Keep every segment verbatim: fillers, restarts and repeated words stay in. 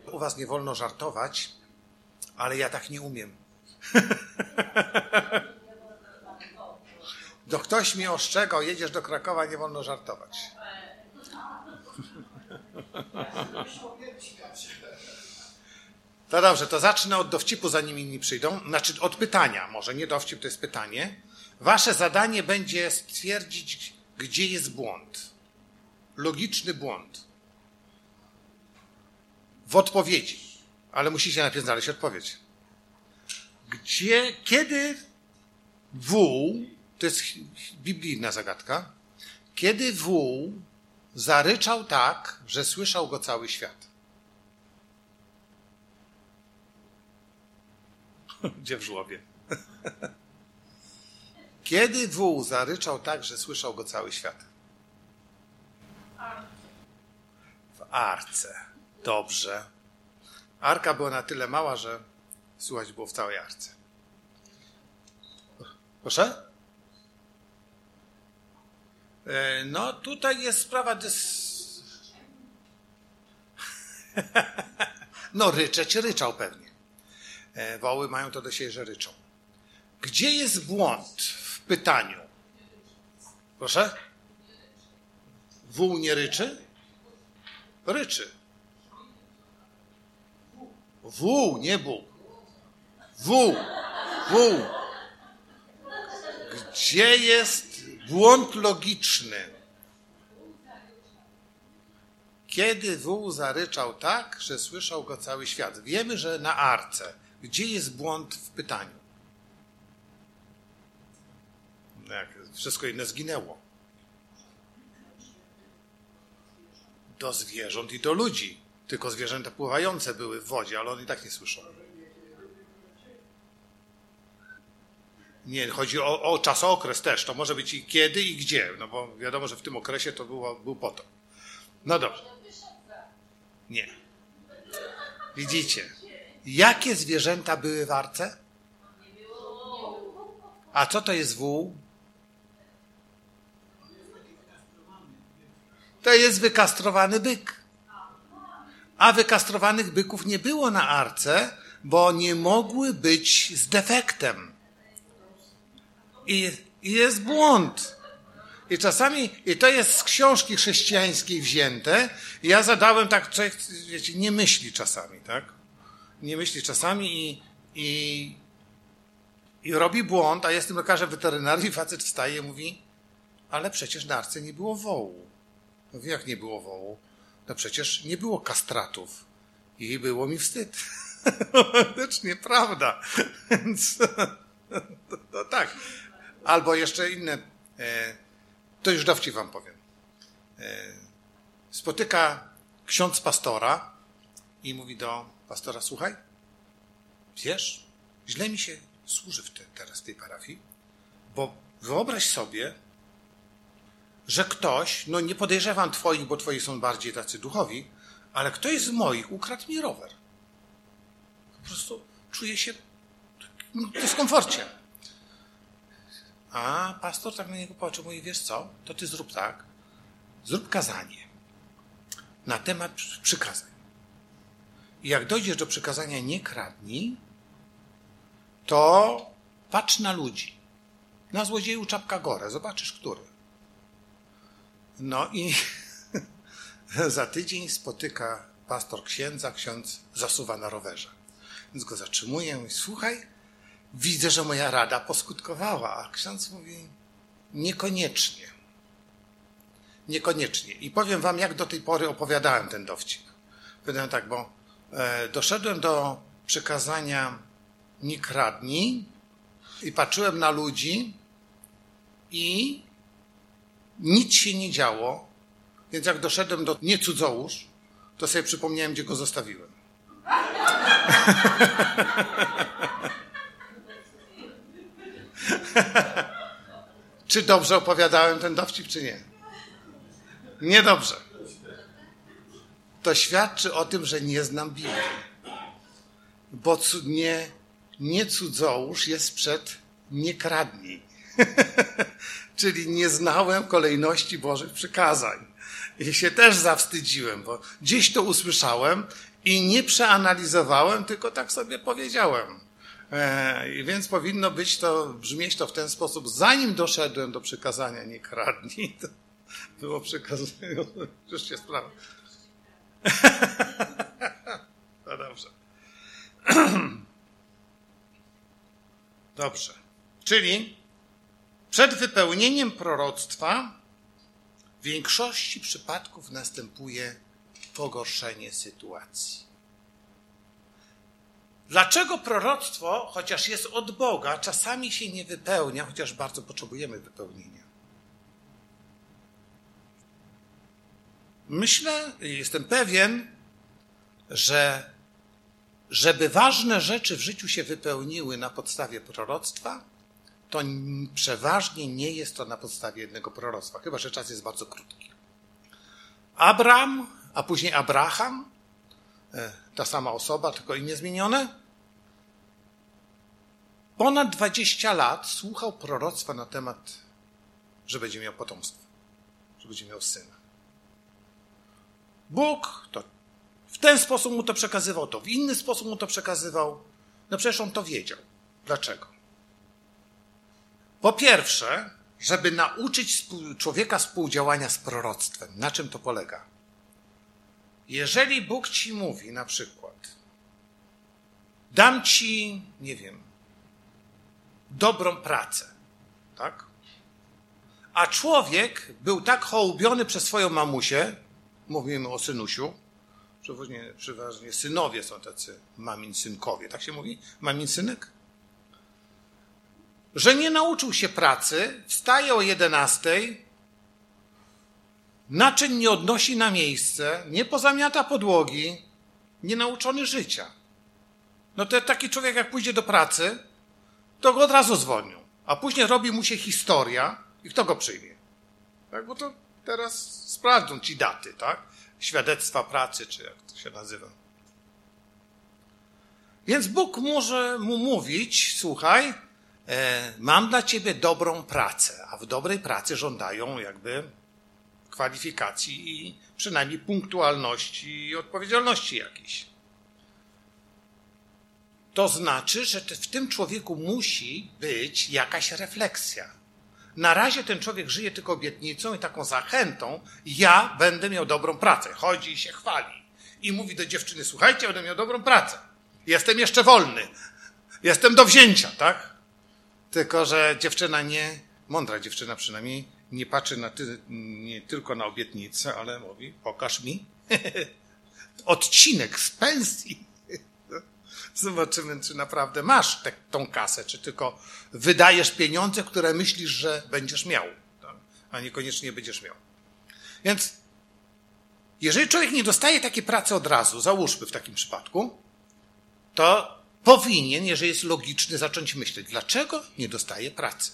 U was nie wolno żartować, ale ja tak nie umiem. Do ktoś mnie ostrzegał, jedziesz do Krakowa, nie wolno żartować. To dobrze, to zacznę od dowcipu, zanim inni przyjdą. Znaczy od pytania, może nie dowcip, to jest pytanie. Wasze zadanie będzie stwierdzić, gdzie jest błąd. Logiczny błąd. W odpowiedzi. Ale musicie najpierw znaleźć odpowiedź. Gdzie, kiedy wół, to jest biblijna zagadka, kiedy wół zaryczał tak, że słyszał go cały świat? Gdzie w żłobie? Kiedy wół zaryczał tak, że słyszał go cały świat? W arce. Dobrze. Arka była na tyle mała, że słuchać było w całej arce. Proszę? No tutaj jest sprawa dys... No ryczeć ryczał pewnie. Woły mają to do siebie, że ryczą. Gdzie jest błąd w pytaniu? Proszę? Wół nie ryczy? Ryczy. Wół, nie Bóg. Wół. Wół. Gdzie jest błąd logiczny? Kiedy wół zaryczał tak, że słyszał go cały świat? Wiemy, że na arce. Gdzie jest błąd w pytaniu? Jak wszystko inne zginęło. Do zwierząt i do ludzi. Tylko zwierzęta pływające były w wodzie, ale one i tak nie słyszą. Nie, chodzi o, o czasookres też. To może być i kiedy, i gdzie. No bo wiadomo, że w tym okresie to było, był potop. No dobrze. Nie. Widzicie. Jakie zwierzęta były w arce? A co to jest wół? To jest wykastrowany byk. A wykastrowanych byków nie było na arce, bo nie mogły być z defektem. I, i jest błąd. I czasami, i to jest z książki chrześcijańskiej wzięte, i ja zadałem tak, człowiek, wiecie, nie myśli czasami, tak? Nie myśli czasami i, i, i robi błąd, a jestem lekarzem weterynarii, facet wstaje i mówi, ale przecież na arce nie było wołu. Mówi, jak nie było wołu? No przecież nie było kastratów. I było mi wstyd. Faktycznie, prawda. Więc to, to tak. Albo jeszcze inne, to już dowcip wam powiem. Spotyka ksiądz pastora i mówi do pastora, słuchaj, wiesz, źle mi się służy w te, teraz w tej parafii, bo wyobraź sobie, że ktoś, no nie podejrzewam twoich, bo twoi są bardziej tacy duchowi, ale ktoś z moich ukradł mi rower. Po prostu czuję się w dyskomforcie. A pastor tak na niego patrzy, mówi, wiesz co, to ty zrób tak, zrób kazanie na temat przykazań. I jak dojdziesz do przykazania nie kradnij, to patrz na ludzi. Na złodzieju czapka górę, zobaczysz, który. No i za tydzień spotyka pastor księdza, ksiądz zasuwa na rowerze. Więc go zatrzymuje i mówi, słuchaj, widzę, że moja rada poskutkowała. A ksiądz mówi, niekoniecznie. Niekoniecznie. I powiem wam, jak do tej pory opowiadałem ten dowcip. Powiem tak, bo e, doszedłem do przykazania nie kradnij i patrzyłem na ludzi i nic się nie działo, więc jak doszedłem do nie cudzołóż, to sobie przypomniałem, gdzie go zostawiłem. Czy dobrze opowiadałem ten dowcip, czy nie? Niedobrze. To świadczy o tym, że nie znam Biblii. Bo nie, nie cudzołóż jest przed nie kradnij. Czyli nie znałem kolejności Bożych przykazań. I się też zawstydziłem, bo gdzieś to usłyszałem I nie przeanalizowałem, tylko tak sobie powiedziałem. E, więc powinno być to, brzmieć to w ten sposób, zanim doszedłem do przykazania nie kradnij, to było przekazanie, już się sprawa. No dobrze. Dobrze. Czyli przed wypełnieniem proroctwa w większości przypadków następuje pogorszenie sytuacji. Dlaczego proroctwo, chociaż jest od Boga, czasami się nie wypełnia, chociaż bardzo potrzebujemy wypełnienia? Myślę, jestem pewien, że żeby ważne rzeczy w życiu się wypełniły na podstawie proroctwa, to przeważnie nie jest to na podstawie jednego proroctwa, chyba że czas jest bardzo krótki. Abram, a później Abraham, ta sama osoba, tylko imię zmienione, ponad dwadzieścia lat słuchał proroctwa na temat, że będzie miał potomstwo, że będzie miał syna. Bóg to w ten sposób mu to przekazywał, to w inny sposób mu to przekazywał. No przecież on to wiedział. Dlaczego? Po pierwsze, żeby nauczyć człowieka współdziałania z proroctwem. Na czym to polega? Jeżeli Bóg ci mówi na przykład, dam ci, nie wiem, dobrą pracę, tak? A człowiek był tak hołubiony przez swoją mamusię, mówimy o synusiu, przeważnie, przeważnie synowie są tacy mamin synkowie, tak się mówi? Mamin synek? Że nie nauczył się pracy, wstaje o jedenastej, naczyń nie odnosi na miejsce, nie pozamiata podłogi, nie nauczony życia. No to taki człowiek jak pójdzie do pracy, to go od razu zwolnią. A później robi mu się historia i kto go przyjmie? Tak, bo to teraz sprawdzą ci daty, tak? Świadectwa pracy, czy jak to się nazywa. Więc Bóg może mu mówić, słuchaj, e, mam dla ciebie dobrą pracę, a w dobrej pracy żądają jakby kwalifikacji i przynajmniej punktualności i odpowiedzialności jakiejś. To znaczy, że w tym człowieku musi być jakaś refleksja. Na razie ten człowiek żyje tylko obietnicą i taką zachętą, ja będę miał dobrą pracę. Chodzi i się chwali. I mówi do dziewczyny, słuchajcie, będę miał dobrą pracę. Jestem jeszcze wolny. Jestem do wzięcia, tak? Tylko że dziewczyna nie, mądra dziewczyna przynajmniej, nie patrzy na ty, nie tylko na obietnicę, ale mówi, pokaż mi odcinek z pensji. Zobaczymy, czy naprawdę masz te, tą kasę, czy tylko wydajesz pieniądze, które myślisz, że będziesz miał, tak? A niekoniecznie będziesz miał. Więc jeżeli człowiek nie dostaje takiej pracy od razu, załóżmy w takim przypadku, to powinien, jeżeli jest logiczny, zacząć myśleć, dlaczego nie dostaje pracy.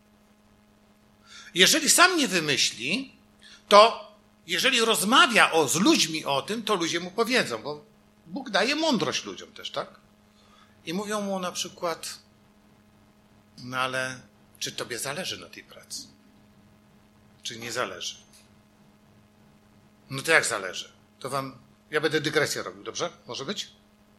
Jeżeli sam nie wymyśli, to jeżeli rozmawia o, z ludźmi o tym, to ludzie mu powiedzą, bo Bóg daje mądrość ludziom też, tak? I mówią mu na przykład, no ale czy tobie zależy na tej pracy? Czy nie zależy? No to jak zależy? To wam, ja będę dygresję robił, dobrze? Może być?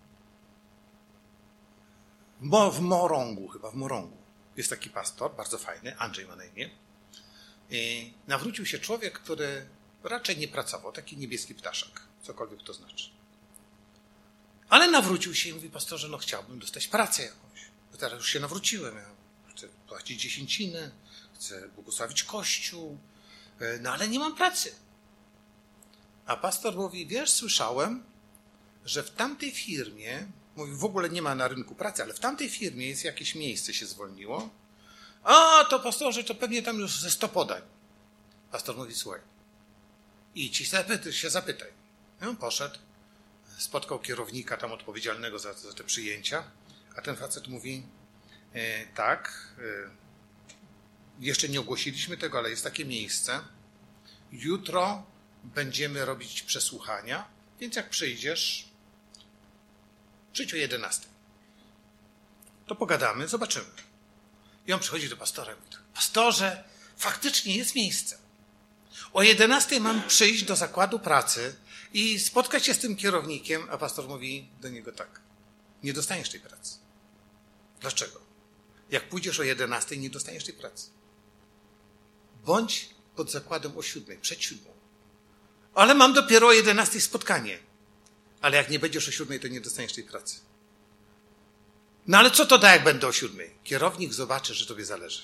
Mo, w Morągu, chyba w Morągu, jest taki pastor, bardzo fajny, Andrzej ma na imię. I nawrócił się człowiek, który raczej nie pracował, taki niebieski ptaszek, cokolwiek to znaczy. Ale nawrócił się i mówi, pastorze, no chciałbym dostać pracę jakąś. Bo teraz już się nawróciłem, ja chcę płacić dziesięciny, chcę błogosławić Kościół, no ale nie mam pracy. A pastor mówi, wiesz, słyszałem, że w tamtej firmie, mówi, w ogóle nie ma na rynku pracy, ale w tamtej firmie jest jakieś miejsce się zwolniło. A, to pastorze, to pewnie tam już ze sto podań. Pastor mówi, słuchaj, idź i się zapytaj. I on poszedł. Spotkał kierownika tam odpowiedzialnego za, za te przyjęcia, a ten facet mówi, e, tak, e, jeszcze nie ogłosiliśmy tego, ale jest takie miejsce, jutro będziemy robić przesłuchania, więc jak przyjdziesz, przyjdź o jedenastej. To pogadamy, zobaczymy. I on przychodzi do pastora i mówi, pastorze, faktycznie jest miejsce. O jedenastej mam przyjść do zakładu pracy, I spotkać się z tym kierownikiem, a pastor mówi do niego tak. Nie dostaniesz tej pracy. Dlaczego? Jak pójdziesz o jedenastej, nie dostaniesz tej pracy. Bądź pod zakładem o siódmej, przed siódmą. Ale mam dopiero o jedenastej spotkanie. Ale jak nie będziesz o siódmej, to nie dostaniesz tej pracy. No ale co to da, jak będę o siódmej? Kierownik zobaczy, że tobie zależy.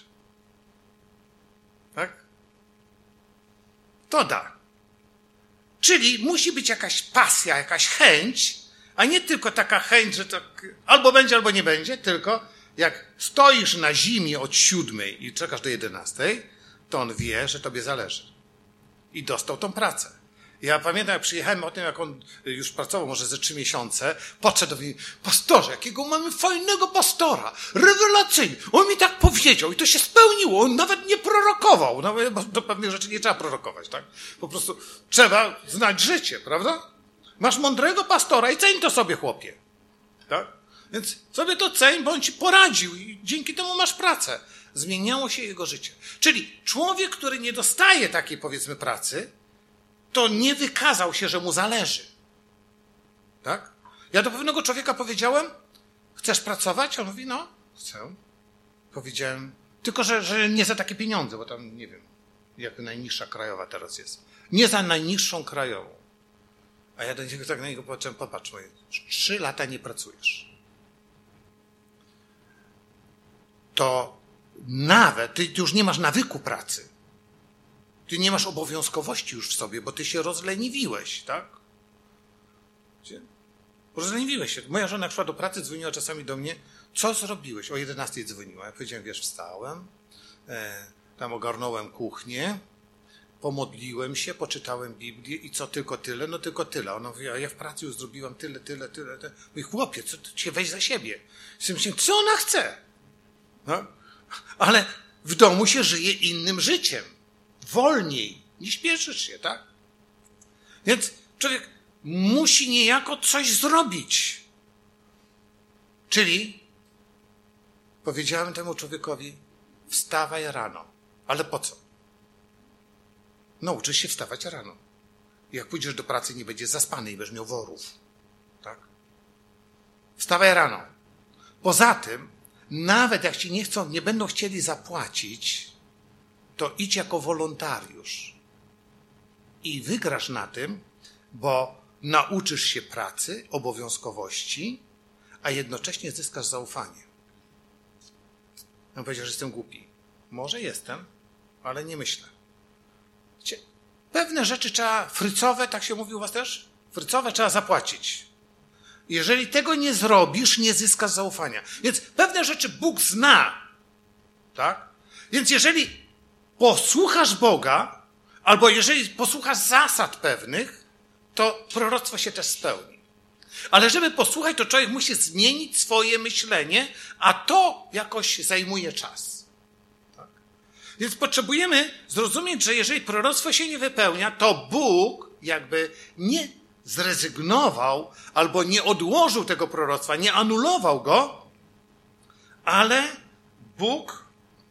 Tak? To da. Czyli musi być jakaś pasja, jakaś chęć, a nie tylko taka chęć, że to albo będzie, albo nie będzie, tylko jak stoisz na zimie od siódmej i czekasz do jedenastej, to on wie, że tobie zależy. I dostał tą pracę. Ja pamiętam, jak przyjechałem o tym, jak on już pracował może ze trzy miesiące, podszedł do mnie, pastorze, jakiego mamy fajnego pastora, rewelacyjny. On mi tak powiedział i to się spełniło, on nawet nie prorokował. No, bo do pewnych rzeczy nie trzeba prorokować, tak? Po prostu trzeba znać życie, prawda? Masz mądrego pastora i ceń to sobie, chłopie. Tak? Więc sobie to ceń, bo on ci poradził i dzięki temu masz pracę. Zmieniało się jego życie. Czyli człowiek, który nie dostaje takiej, powiedzmy, pracy, to nie wykazał się, że mu zależy. Tak? Ja do pewnego człowieka powiedziałem, chcesz pracować? On mówi, no, chcę. Powiedziałem, tylko że, że nie za takie pieniądze, bo tam, nie wiem, jak najniższa krajowa teraz jest. Nie za najniższą krajową. A ja do niego tak na niego patrzyłem, popatrz, moje, trzy lata nie pracujesz. To nawet, ty już nie masz nawyku pracy. Ty nie masz obowiązkowości już w sobie, bo ty się rozleniwiłeś, tak? Rozleniwiłeś się. Moja żona szła do pracy, dzwoniła czasami do mnie. Co zrobiłeś? O jedenastej dzwoniła. Ja powiedziałem, wiesz, wstałem, e, tam ogarnąłem kuchnię, pomodliłem się, poczytałem Biblię i co, tylko tyle? No tylko tyle. Ona mówi, a ja w pracy już zrobiłam tyle, tyle, tyle. tyle. Mówi, chłopie, co, cię weź za siebie. I myślę, co ona chce? No? Ale w domu się żyje innym życiem. Wolniej. Nie śpieszysz się, tak? Więc człowiek musi niejako coś zrobić. Czyli powiedziałem temu człowiekowi, wstawaj rano. Ale po co? Nauczysz się wstawać rano. Jak pójdziesz do pracy, nie będziesz zaspany i będziesz miał worów. Tak? Wstawaj rano. Poza tym, nawet jak ci nie chcą, nie będą chcieli zapłacić, to idź jako wolontariusz. I wygrasz na tym, bo nauczysz się pracy, obowiązkowości, a jednocześnie zyskasz zaufanie. On powiedział, że jestem głupi. Może jestem, ale nie myślę. Wiecie, pewne rzeczy trzeba, frycowe, tak się mówi u was też? Frycowe trzeba zapłacić. Jeżeli tego nie zrobisz, nie zyskasz zaufania. Więc pewne rzeczy Bóg zna. Tak? Więc jeżeli posłuchasz Boga, albo jeżeli posłuchasz zasad pewnych, to proroctwo się też spełni. Ale żeby posłuchać, to człowiek musi zmienić swoje myślenie, a to jakoś zajmuje czas. Tak? Więc potrzebujemy zrozumieć, że jeżeli proroctwo się nie wypełnia, to Bóg jakby nie zrezygnował albo nie odłożył tego proroctwa, nie anulował go, ale Bóg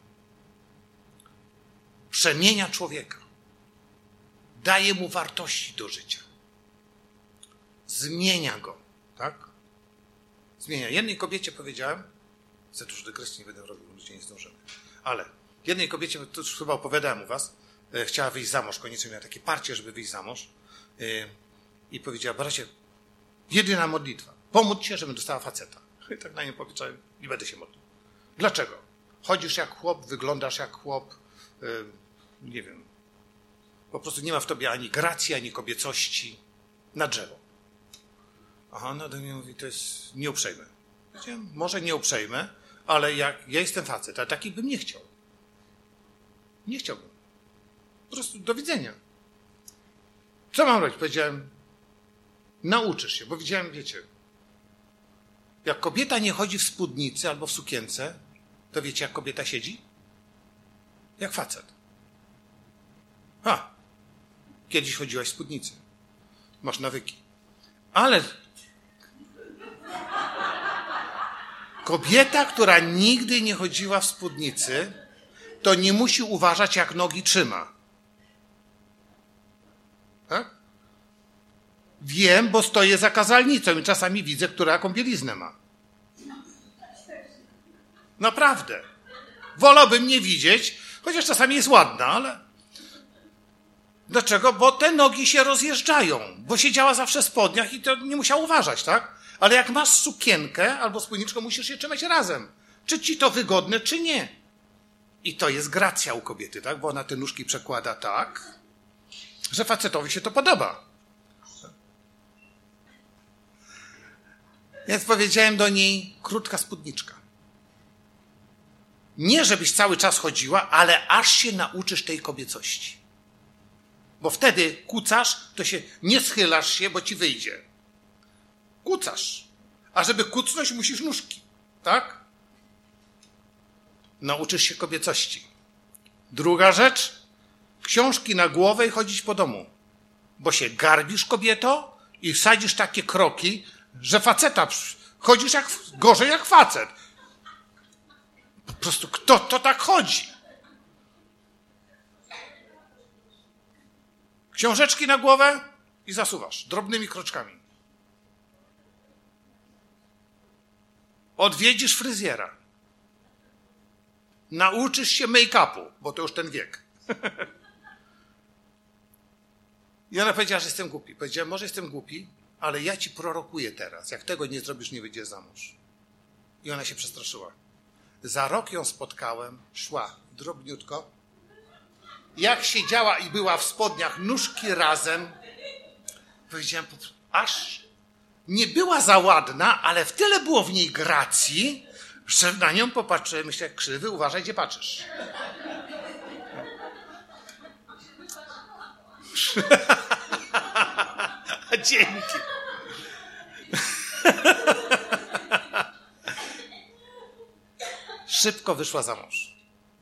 przemienia człowieka. Daje mu wartości do życia. Zmienia go. Tak? Zmienia. Jednej kobiecie powiedziałem, za dużo dygresji nie będę robił, bo ludzie nie zdążymy, ale jednej kobiecie, to już chyba opowiadałem u was, e, chciała wyjść za mąż, koniecznie miała takie parcie, żeby wyjść za mąż e, i powiedziała, bracie, jedyna modlitwa, pomódl się, żebym dostała faceta. I tak na nią powiedziałem, nie będę się modlił. Dlaczego? Chodzisz jak chłop, wyglądasz jak chłop, e, nie wiem, po prostu nie ma w tobie ani gracji, ani kobiecości, na drzewo. Aha, ona do mnie mówi, to jest nieuprzejme. Powiedziałem, może nieuprzejme, ale jak ja jestem facet, a taki bym nie chciał. Nie chciałbym. Po prostu do widzenia. Co mam robić? Powiedziałem, nauczysz się, bo widziałem, wiecie, jak kobieta nie chodzi w spódnicy albo w sukience, to wiecie, jak kobieta siedzi? Jak facet. Ha! Kiedyś chodziłaś w spódnicy. Masz nawyki. Ale kobieta, która nigdy nie chodziła w spódnicy, to nie musi uważać, jak nogi trzyma. Tak? Wiem, bo stoję za kazalnicą i czasami widzę, która jaką bieliznę ma. Naprawdę. Wolałbym nie widzieć, chociaż czasami jest ładna, ale... Dlaczego? Bo te nogi się rozjeżdżają, bo siedziała zawsze w spodniach i to nie musiała uważać, tak? Ale jak masz sukienkę albo spódniczkę, musisz je trzymać razem. Czy ci to wygodne, czy nie. I to jest gracja u kobiety, tak? Bo ona te nóżki przekłada tak, że facetowi się to podoba. Więc powiedziałem do niej, krótka spódniczka. Nie, żebyś cały czas chodziła, ale aż się nauczysz tej kobiecości. Bo wtedy kucasz, to się nie schylasz się, bo ci wyjdzie. Kucasz. A żeby kucnąć, musisz nóżki. Tak? Nauczysz się kobiecości. Druga rzecz. Książki na głowę i chodzić po domu. Bo się garbisz, kobieto, i wsadzisz takie kroki, że faceta chodzisz jak, gorzej jak facet. Po prostu kto to tak chodzi? Książeczki na głowę i zasuwasz drobnymi kroczkami. Odwiedzisz fryzjera. Nauczysz się make-upu, bo to już ten wiek. I ona powiedziała, że jestem głupi. Powiedziałem, może jestem głupi, ale ja ci prorokuję teraz. Jak tego nie zrobisz, nie wyjdziesz za mąż. I ona się przestraszyła. Za rok ją spotkałem, szła drobniutko. Jak siedziała i była w spodniach, nóżki razem, powiedziałem, aż nie była za ładna, ale w tyle było w niej gracji, że na nią popatrzyłem, myślę, krzywy, uważaj, gdzie patrzysz. Dzięki. Szybko wyszła za mąż.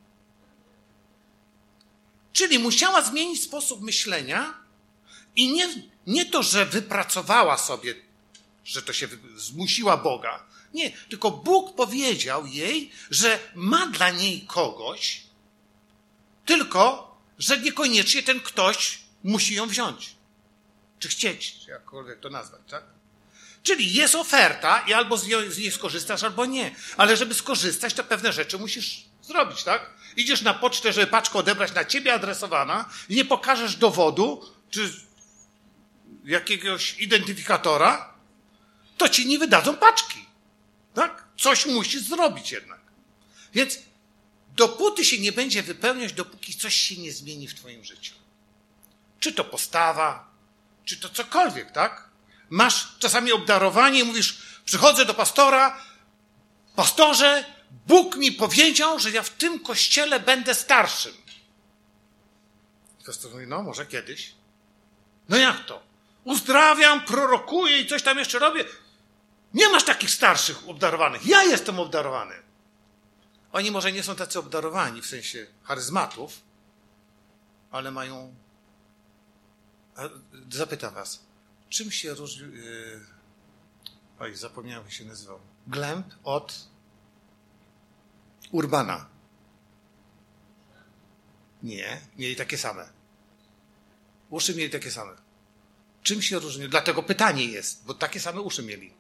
Czyli musiała zmienić sposób myślenia i nie, nie to, że wypracowała sobie, że to się zmusiła Boga. Nie, tylko Bóg powiedział jej, że ma dla niej kogoś, tylko, że niekoniecznie ten ktoś musi ją wziąć. Czy chcieć, czy jakkolwiek to nazwać, tak? Czyli jest oferta i albo z niej, z niej skorzystasz, albo nie. Ale żeby skorzystać, to pewne rzeczy musisz zrobić, tak? Idziesz na pocztę, żeby paczkę odebrać na ciebie adresowana i nie pokażesz dowodu, czy jakiegoś identyfikatora, to ci nie wydadzą paczki. Tak? Coś musisz zrobić jednak. Więc dopóty się nie będzie wypełniać, dopóki coś się nie zmieni w twoim życiu. Czy to postawa, czy to cokolwiek, tak? Masz czasami obdarowanie i mówisz, przychodzę do pastora, pastorze, Bóg mi powiedział, że ja w tym kościele będę starszym. Pastor mówi, no może kiedyś. No jak to? Uzdrawiam, prorokuję i coś tam jeszcze robię. Nie masz takich starszych obdarowanych. Ja jestem obdarowany. Oni może nie są tacy obdarowani w sensie charyzmatów, ale mają... Zapytam was, czym się różni... Yy... Oj, zapomniałem, jak się nazywał. Glęb od Urbana. Nie, mieli takie same. Uszy mieli takie same. Czym się różni? Dlatego pytanie jest, bo takie same uszy mieli.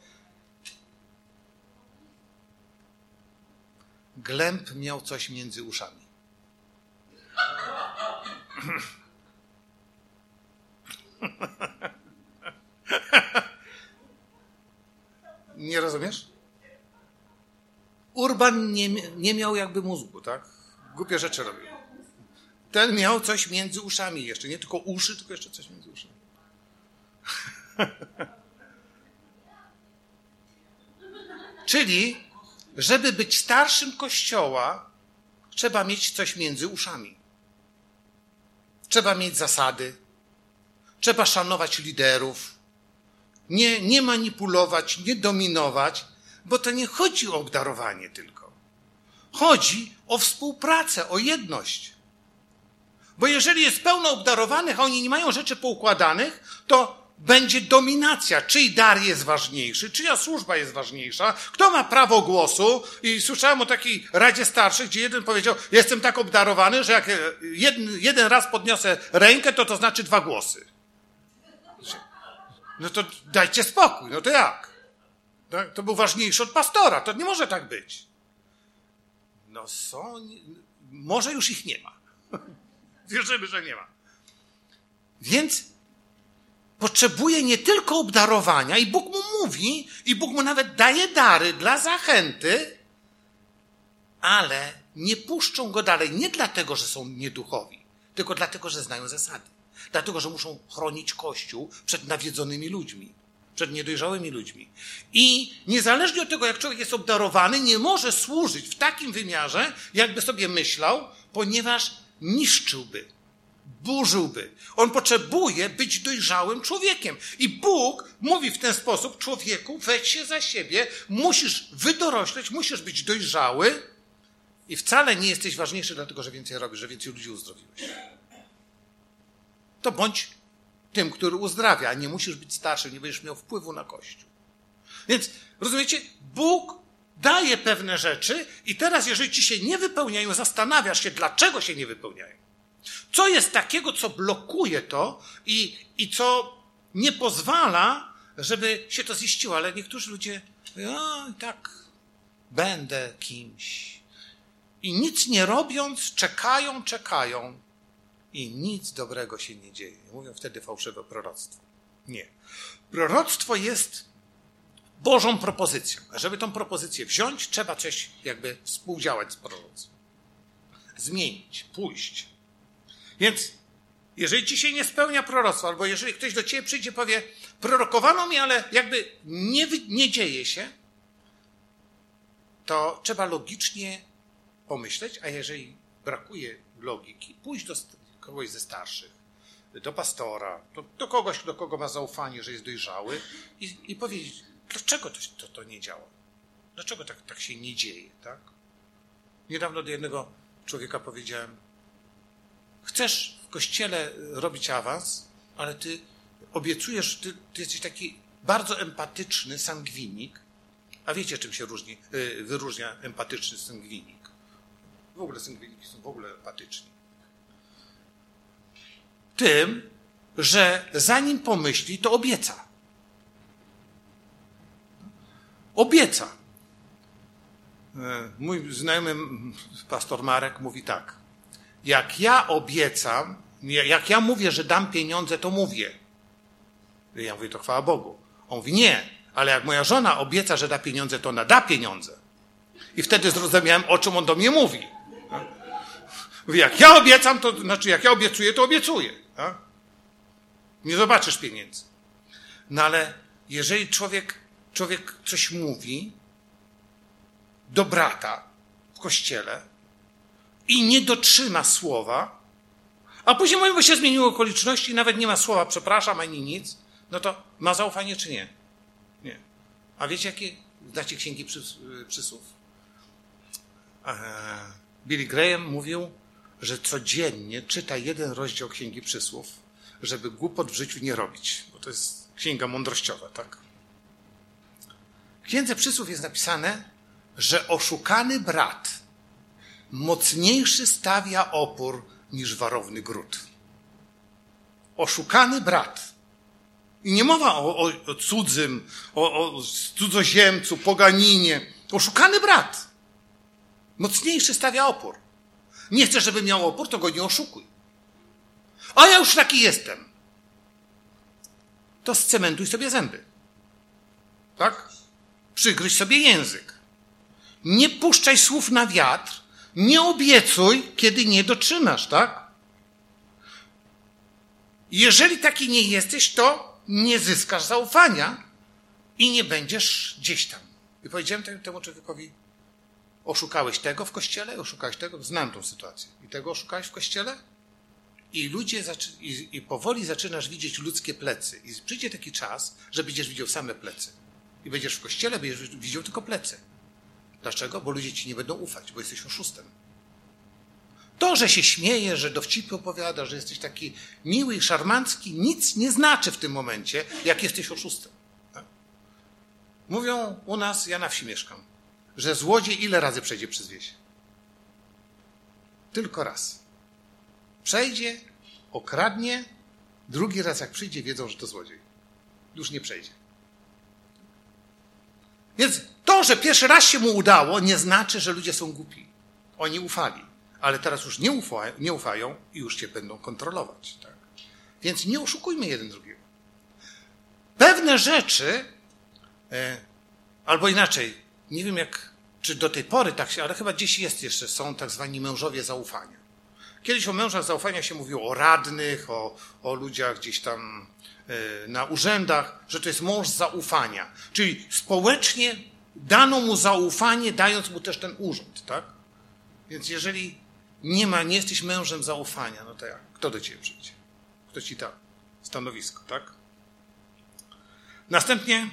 Glęb miał coś między uszami. Nie rozumiesz? Urban nie, nie miał jakby mózgu, tak? Głupie rzeczy robił. Ten miał coś między uszami jeszcze. Nie tylko uszy, tylko jeszcze coś między uszami. Czyli, żeby być starszym Kościoła, trzeba mieć coś między uszami. Trzeba mieć zasady. Trzeba szanować liderów. Nie, nie manipulować, nie dominować, bo to nie chodzi o obdarowanie tylko. Chodzi o współpracę, o jedność. Bo jeżeli jest pełno obdarowanych, a oni nie mają rzeczy poukładanych, to będzie dominacja. Czyj dar jest ważniejszy, czyja służba jest ważniejsza, kto ma prawo głosu. I słyszałem o takiej Radzie Starszych, gdzie jeden powiedział, jestem tak obdarowany, że jak jeden, jeden raz podniosę rękę, to to znaczy dwa głosy. No to dajcie spokój, no to jak? To był ważniejszy od pastora, to nie może tak być. No są, może już ich nie ma. Wierzymy, że nie ma. Więc potrzebuje nie tylko obdarowania i Bóg mu mówi, i Bóg mu nawet daje dary dla zachęty, ale nie puszczą go dalej nie dlatego, że są nieduchowi, tylko dlatego, że znają zasady. Dlatego, że muszą chronić Kościół przed nawiedzonymi ludźmi, przed niedojrzałymi ludźmi. I niezależnie od tego, jak człowiek jest obdarowany, nie może służyć w takim wymiarze, jakby sobie myślał, ponieważ niszczyłby, burzyłby. On potrzebuje być dojrzałym człowiekiem. I Bóg mówi w ten sposób: człowieku, weź się za siebie, musisz wydorośleć, musisz być dojrzały i wcale nie jesteś ważniejszy dlatego, że więcej robisz, że więcej ludzi uzdrowiłeś. To bądź tym, który uzdrawia, a nie musisz być starszym, nie będziesz miał wpływu na Kościół. Więc, rozumiecie, Bóg daje pewne rzeczy i teraz, jeżeli ci się nie wypełniają, zastanawiasz się, dlaczego się nie wypełniają. Co jest takiego, co blokuje to i, i co nie pozwala, żeby się to ziściło. Ale niektórzy ludzie mówią: a, tak, będę kimś. I nic nie robiąc, czekają, czekają. I nic dobrego się nie dzieje. Mówią wtedy fałszywe proroctwo. Nie. Proroctwo jest Bożą propozycją. A żeby tą propozycję wziąć, trzeba coś jakby współdziałać z proroctwem. Zmienić, pójść. Więc jeżeli ci się nie spełnia proroctwo, albo jeżeli ktoś do ciebie przyjdzie i powie: prorokowano mi, ale jakby nie, nie dzieje się, to trzeba logicznie pomyśleć, a jeżeli brakuje logiki, pójść do kogoś ze starszych, do pastora, do, do kogoś, do kogo ma zaufanie, że jest dojrzały i, i powiedzieć: dlaczego to, to, to nie działa? Dlaczego tak, tak się nie dzieje? Tak? Niedawno do jednego człowieka powiedziałem: chcesz w kościele robić awans, ale ty obiecujesz, ty, ty jesteś taki bardzo empatyczny sangwinik, a wiecie, czym się różni, wyróżnia empatyczny sangwinik? W ogóle sangwiniki są w ogóle empatyczni. Tym, że zanim pomyśli, to obieca. Obieca. Mój znajomy pastor Marek mówi tak: jak ja obiecam, jak ja mówię, że dam pieniądze, to mówię. Ja mówię: to chwała Bogu. On mówi: nie, ale jak moja żona obieca, że da pieniądze, to ona da pieniądze. I wtedy zrozumiałem, o czym on do mnie mówi. Mówi: jak ja obiecam, to znaczy jak ja obiecuję, to obiecuję. Tak? Nie zobaczysz pieniędzy. No ale jeżeli człowiek, człowiek coś mówi do brata w kościele i nie dotrzyma słowa, a później mówi, bo się zmieniły okoliczności i nawet nie ma słowa przepraszam ani nic, no to ma zaufanie czy nie? Nie. A wiecie, jakie znacie księgi przys- przysłów? Billy Graham mówił, że codziennie czyta jeden rozdział Księgi Przysłów, żeby głupot w życiu nie robić, bo to jest księga mądrościowa, tak? W Księdze Przysłów jest napisane, że oszukany brat mocniejszy stawia opór niż warowny gród. Oszukany brat. I nie mowa o, o, o cudzym, o, o cudzoziemcu, poganinie. Oszukany brat mocniejszy stawia opór. Nie chcesz, żeby miał opór, to go nie oszukuj. A ja już taki jestem. To scementuj sobie zęby. Tak? Przygryź sobie język. Nie puszczaj słów na wiatr. Nie obiecuj, kiedy nie dotrzymasz, tak? Jeżeli taki nie jesteś, to nie zyskasz zaufania i nie będziesz gdzieś tam. I powiedziałem temu człowiekowi: oszukałeś tego w kościele, oszukałeś tego, znam tą sytuację. I tego oszukałeś w kościele? I ludzie, zaczy- i, i powoli zaczynasz widzieć ludzkie plecy. I przyjdzie taki czas, że będziesz widział same plecy. I będziesz w kościele, będziesz widział tylko plecy. Dlaczego? Bo ludzie ci nie będą ufać, bo jesteś oszustem. To, że się śmiejesz, że dowcipy opowiadasz, że jesteś taki miły i szarmancki, nic nie znaczy w tym momencie, jak jesteś oszustem. Tak? Mówią u nas, ja na wsi mieszkam, że złodziej ile razy przejdzie przez wieś? Tylko raz. Przejdzie, okradnie, drugi raz jak przyjdzie, wiedzą, że to złodziej. już nie przejdzie. Więc to, że pierwszy raz się mu udało, nie znaczy, że ludzie są głupi. Oni ufali, ale teraz już nie ufają, nie ufają i już cię będą kontrolować. Tak? Więc nie oszukujmy jeden drugiego. Pewne rzeczy, e, albo inaczej, nie wiem jak, czy do tej pory tak się, ale chyba gdzieś jest jeszcze, są tak zwani mężowie zaufania. Kiedyś o mężach zaufania się mówiło o radnych, o, o ludziach gdzieś tam e, na urzędach, że to jest mąż zaufania. Czyli społecznie dano mu zaufanie, dając mu też ten urząd, tak? Więc jeżeli nie ma, nie jesteś mężem zaufania, no to jak? Kto do ciebie przyjdzie? Kto ci da stanowisko, tak? Następnie,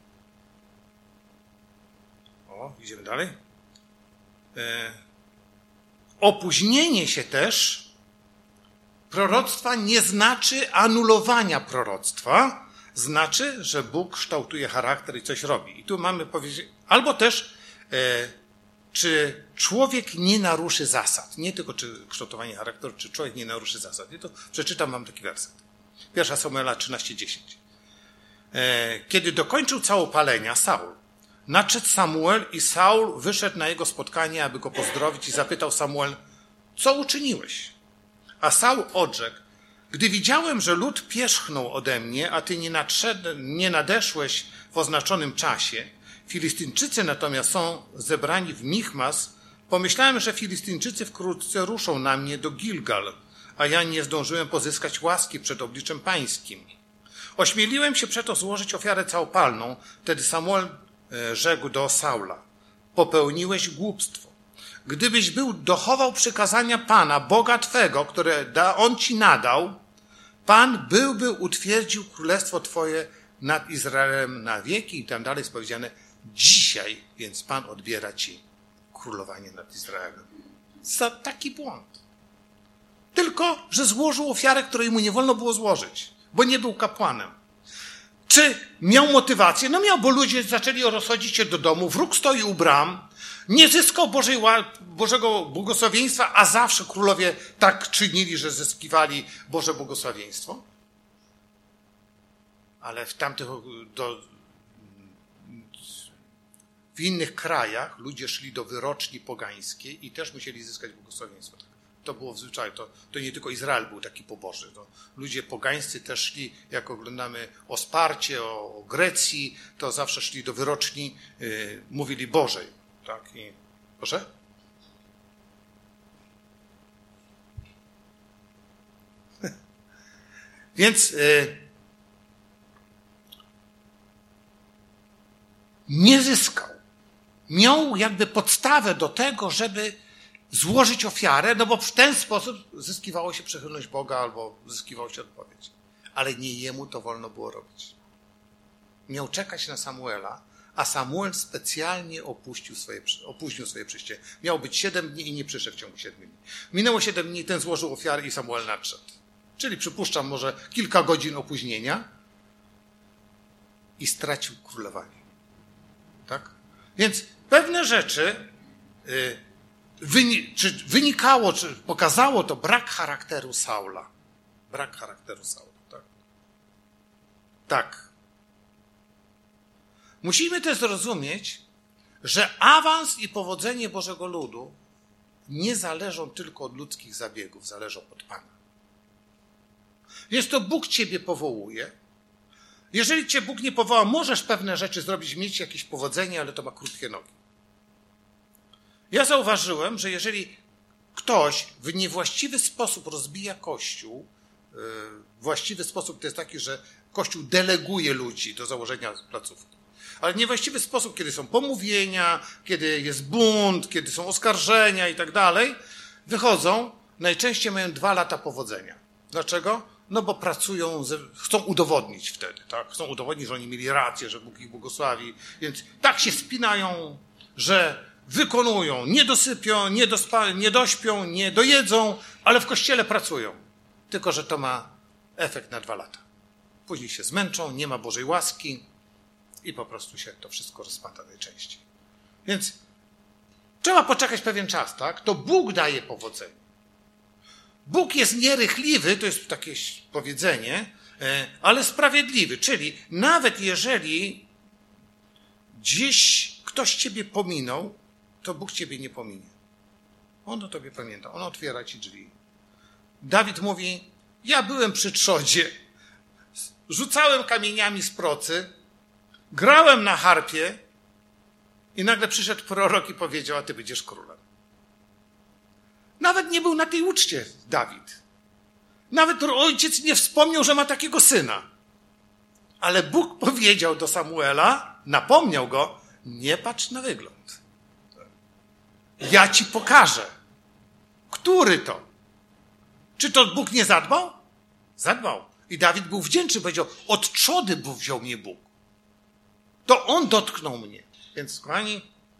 o, idziemy dalej. E, opóźnienie się też proroctwa nie znaczy anulowania proroctwa, znaczy, że Bóg kształtuje charakter i coś robi. I tu mamy powiedzieć, albo też, e, czy człowiek nie naruszy zasad. Nie tylko czy kształtowanie charakteru, czy człowiek nie naruszy zasad. I to przeczytam wam taki werset. Pierwsza Samuela trzynaście dziesięć. E, kiedy dokończył całopalenia Saul, nadszedł Samuel i Saul wyszedł na jego spotkanie, aby go pozdrowić i zapytał Samuel, co uczyniłeś? A Saul odrzekł, gdy widziałem, że lud pierzchnął ode mnie, a ty nie, nadszedł, nie nadeszłeś w oznaczonym czasie, Filistyńczycy natomiast są zebrani w Michmas, pomyślałem, że Filistyńczycy wkrótce ruszą na mnie do Gilgal, a ja nie zdążyłem pozyskać łaski przed obliczem pańskim. Ośmieliłem się przeto złożyć ofiarę całopalną, wtedy Samuel rzekł do Saula, popełniłeś głupstwo. Gdybyś był dochował przykazania Pana, Boga Twego, które da, On ci nadał, Pan byłby utwierdził królestwo Twoje nad Izraelem na wieki i tam dalej jest powiedziane dzisiaj, więc Pan odbiera ci królowanie nad Izraelem. Za taki błąd. Tylko, że złożył ofiarę, której mu nie wolno było złożyć, bo nie był kapłanem. Czy miał motywację? No miał, bo ludzie zaczęli rozchodzić się do domu, wróg stoi u bram, nie zyskał Bożej, Bożego błogosławieństwa, a zawsze królowie tak czynili, że zyskiwali Boże błogosławieństwo. Ale w tamtych, do, w innych krajach ludzie szli do wyroczni pogańskiej i też musieli zyskać błogosławieństwo. To było w zwyczaju, to, to nie tylko Izrael był taki pobożny. To ludzie pogańscy też szli, jak oglądamy o Sparcie, o, o Grecji, to zawsze szli do wyroczni, yy, mówili Bożej. Tak? I, proszę? Więc yy, nie zyskał. Miał jakby podstawę do tego, żeby złożyć ofiarę, no bo w ten sposób zyskiwało się przychylność Boga albo zyskiwało się odpowiedź. Ale nie jemu to wolno było robić. Miał czekać na Samuela, a Samuel specjalnie opuścił swoje, opóźnił swoje przyjście. Miał być siedem dni i nie przyszedł w ciągu siedmiu dni. Minęło siedem dni, ten złożył ofiarę i Samuel nadszedł. Czyli przypuszczam może kilka godzin opóźnienia i stracił królowanie. Tak? Więc pewne rzeczy yy, Wyni- czy wynikało, czy pokazało to brak charakteru Saula. Brak charakteru Saula, tak? Tak. Musimy też zrozumieć, że awans i powodzenie Bożego ludu nie zależą tylko od ludzkich zabiegów, zależą od Pana. Więc to Bóg ciebie powołuje. Jeżeli cię Bóg nie powoła, możesz pewne rzeczy zrobić, mieć jakieś powodzenie, ale to ma krótkie nogi. Ja zauważyłem, że jeżeli ktoś w niewłaściwy sposób rozbija Kościół, właściwy sposób to jest taki, że Kościół deleguje ludzi do założenia placówki. Ale niewłaściwy sposób, kiedy są pomówienia, kiedy jest bunt, kiedy są oskarżenia i tak dalej, wychodzą, najczęściej mają dwa lata powodzenia. Dlaczego? No bo pracują, chcą udowodnić wtedy, tak? Chcą udowodnić, że oni mieli rację, że Bóg ich błogosławi, więc tak się spinają, że wykonują, nie dosypią, nie, dospa, nie dośpią, nie dojedzą, ale w kościele pracują. Tylko że to ma efekt na dwa lata. Później się zmęczą, nie ma Bożej łaski i po prostu się to wszystko rozpada najczęściej. Więc trzeba poczekać pewien czas, tak? To Bóg daje powodzenie. Bóg jest nierychliwy, to jest takie powiedzenie, ale sprawiedliwy. Czyli nawet jeżeli gdzieś ktoś ciebie pominął, to Bóg ciebie nie pominie. On o tobie pamięta, on otwiera ci drzwi. Dawid mówi, ja byłem przy trzodzie, rzucałem kamieniami z procy, grałem na harpie i nagle przyszedł prorok i powiedział, a ty będziesz królem. Nawet nie był na tej uczcie Dawid. Nawet ojciec nie wspomniał, że ma takiego syna. Ale Bóg powiedział do Samuela, napomniał go, nie patrz na wygląd. Ja ci pokażę. Który to? Czy to Bóg nie zadbał? Zadbał. I Dawid był wdzięczny, powiedział, od trzody wziął mnie Bóg. To On dotknął mnie. Więc, kochani,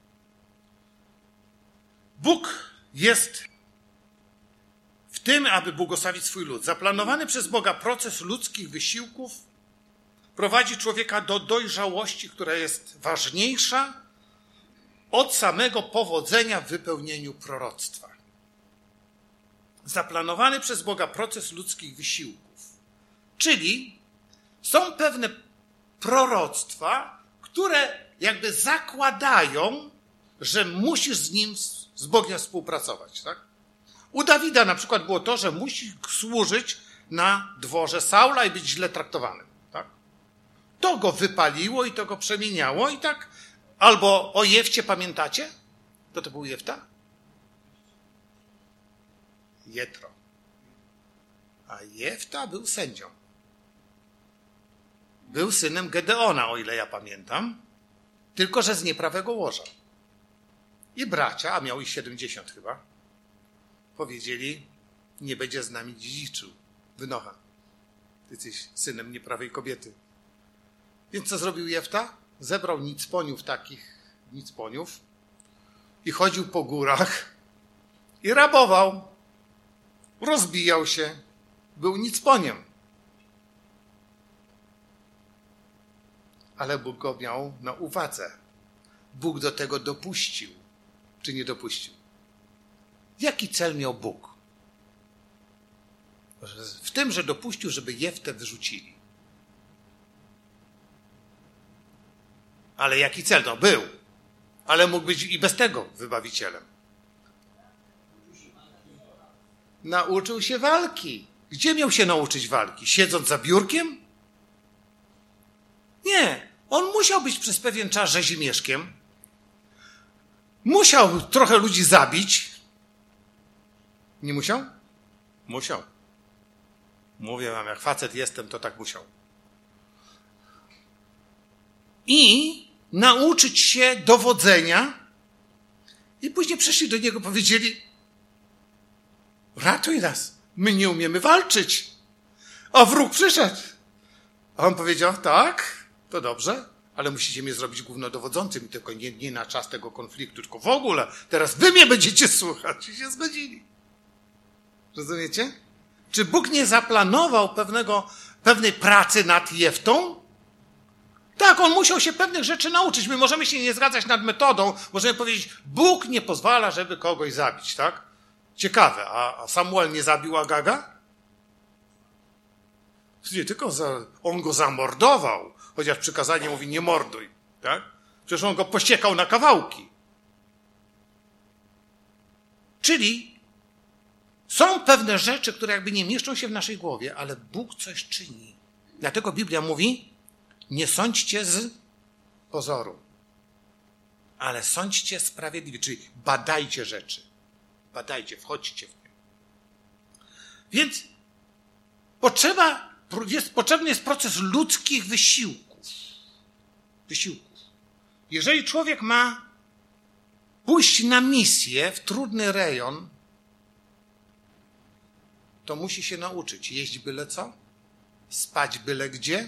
Bóg jest w tym, aby błogosławić swój lud. Zaplanowany przez Boga proces ludzkich wysiłków prowadzi człowieka do dojrzałości, która jest ważniejsza od samego powodzenia w wypełnieniu proroctwa. Zaplanowany przez Boga proces ludzkich wysiłków. Czyli są pewne proroctwa, które jakby zakładają, że musisz z nim, z Bogiem współpracować. Tak? U Dawida na przykład było to, że musi służyć na dworze Saula i być źle traktowanym. Tak? To go wypaliło i to go przemieniało i tak. Albo o Jefcie pamiętacie? Kto to był Jefta? Jetro. A Jefta był sędzią. Był synem Gedeona, o ile ja pamiętam, tylko że z nieprawego łoża. I bracia, a miał ich siedemdziesiąt chyba, powiedzieli, nie będzie z nami dziedziczył. Wynocha. Ty jesteś synem nieprawej kobiety. Więc co zrobił Jefta? Zebrał nicponiów takich, nicponiów i chodził po górach i rabował. Rozbijał się. Był nicponiem. Ale Bóg go miał na uwadze. Bóg do tego dopuścił. Czy nie dopuścił? Jaki cel miał Bóg? W tym, że dopuścił, żeby Jeftę wyrzucili. Ale jaki cel? No był. Ale mógł być i bez tego wybawicielem. Nauczył się walki. Gdzie miał się nauczyć walki? Siedząc za biurkiem? Nie. On musiał być przez pewien czas rzezimieszkiem. Musiał trochę ludzi zabić. Nie musiał? Musiał. Mówię wam, jak facet jestem, to tak musiał. I nauczyć się dowodzenia. I później przyszli do niego, powiedzieli, ratuj nas, my nie umiemy walczyć. A wróg przyszedł. A on powiedział, tak, to dobrze, ale musicie mnie zrobić głównodowodzącym, tylko nie, nie na czas tego konfliktu, tylko w ogóle. Teraz wy mnie będziecie słuchać. I się zgodzili. Rozumiecie? Czy Bóg nie zaplanował pewnego, pewnej pracy nad Jeftą? Tak, on musiał się pewnych rzeczy nauczyć. My możemy się nie zgadzać nad metodą. Możemy powiedzieć, Bóg nie pozwala, żeby kogoś zabić, tak? Ciekawe, a Samuel nie zabił Agaga? Nie tylko za, on go zamordował, chociaż przykazanie mówi nie morduj, tak? Przecież on go pościekał na kawałki. Czyli są pewne rzeczy, które jakby nie mieszczą się w naszej głowie, ale Bóg coś czyni. Dlatego Biblia mówi, nie sądźcie z pozoru, ale sądźcie sprawiedliwie, czyli badajcie rzeczy. Badajcie, wchodźcie w nie. Więc potrzeba, jest, potrzebny jest proces ludzkich wysiłków. Wysiłków. Jeżeli człowiek ma pójść na misję w trudny rejon, to musi się nauczyć jeść byle co, spać byle gdzie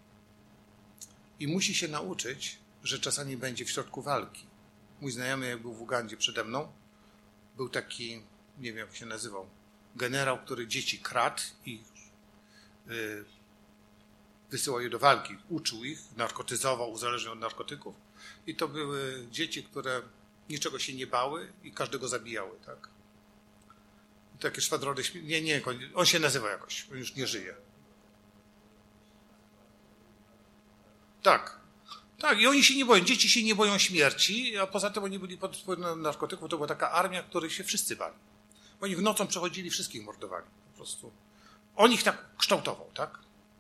i musi się nauczyć, że czasami będzie w środku walki. Mój znajomy, jak był w Ugandzie przede mną, był taki, nie wiem jak się nazywał, generał, który dzieci kradł i yy, wysyłał je do walki. Uczył ich, narkotyzował, uzależniał od narkotyków. I to były dzieci, które niczego się nie bały i każdego zabijały, tak? I takie szwadrony, nie, nie, on się nazywa jakoś, on już nie żyje. Tak. Tak, i oni się nie boją. Dzieci się nie boją śmierci, a poza tym oni byli pod wpływem narkotyków. To była taka armia, której się wszyscy bali. Oni w nocą przechodzili, wszystkich mordowali. Po prostu. On ich tak kształtował, tak?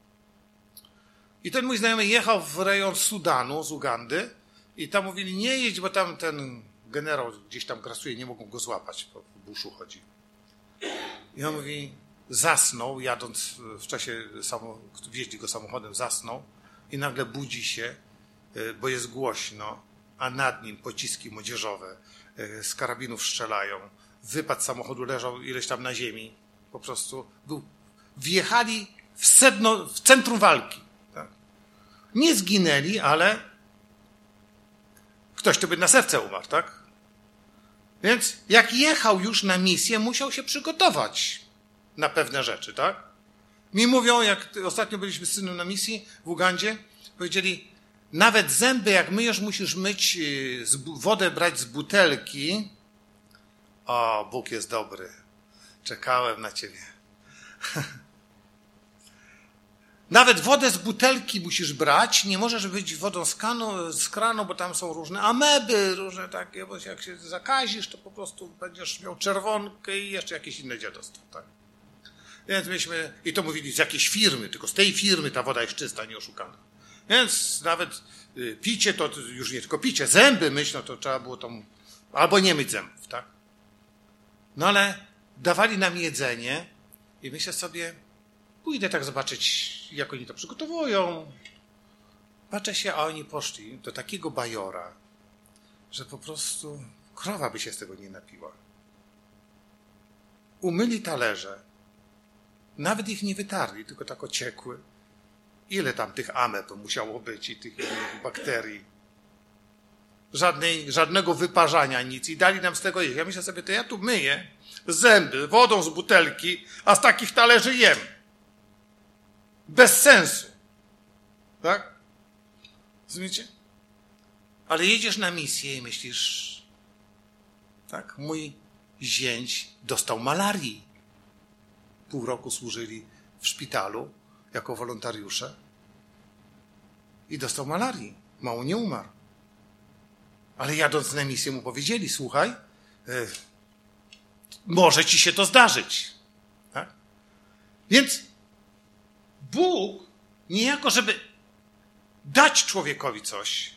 I ten mój znajomy jechał w rejon Sudanu, z Ugandy i tam mówili, nie jedź, bo tam ten generał gdzieś tam grasuje, nie mogą go złapać, bo w buszu chodzi. I on mówi, zasnął, jadąc w czasie, wjeździ go samochodem, zasnął i nagle budzi się, bo jest głośno, a nad nim pociski młodzieżowe z karabinów strzelają. Wypadł z samochodu, leżał ileś tam na ziemi. Po prostu był, wjechali w sedno, w centrum walki. Tak? Nie zginęli, ale ktoś to by na serce umarł, tak? Więc jak jechał już na misję, musiał się przygotować na pewne rzeczy, tak? Mi mówią, jak ostatnio byliśmy z synem na misji w Ugandzie, powiedzieli, nawet zęby, jak myjesz, musisz myć, wodę brać z butelki. O, Bóg jest dobry. Czekałem na ciebie. Nawet wodę z butelki musisz brać, nie możesz być wodą z, kanu, z kranu, bo tam są różne ameby, różne takie, bo jak się zakazisz, to po prostu będziesz miał czerwonkę i jeszcze jakieś inne dziadostwo. Tak? Więc myśmy, i to mówili z jakiejś firmy, tylko z tej firmy ta woda jest czysta, nie oszukana. Więc nawet picie to już nie tylko picie, zęby myć, no to trzeba było tam, albo nie myć zębów, tak? No ale dawali nam jedzenie i myślę sobie, pójdę tak zobaczyć, jak oni to przygotowują. Patrzę się, a oni poszli do takiego bajora, że po prostu krowa by się z tego nie napiła. Umyli talerze, nawet ich nie wytarli, tylko tak ociekły. Ile tam tych ameb musiało być i tych bakterii. Żadnej, żadnego wyparzania, nic. I dali nam z tego jeść. Ja myślę sobie, to ja tu myję zęby wodą z butelki, a z takich talerzy jem. Bez sensu. Tak? Rozumiecie? Ale jedziesz na misję i myślisz, tak, mój zięć dostał malarii. Pół roku służyli w szpitalu jako wolontariusze i dostał malarii. Mało nie umarł. Ale jadąc na misję mu powiedzieli, słuchaj, yy, może ci się to zdarzyć. Tak? Więc Bóg niejako, żeby dać człowiekowi coś,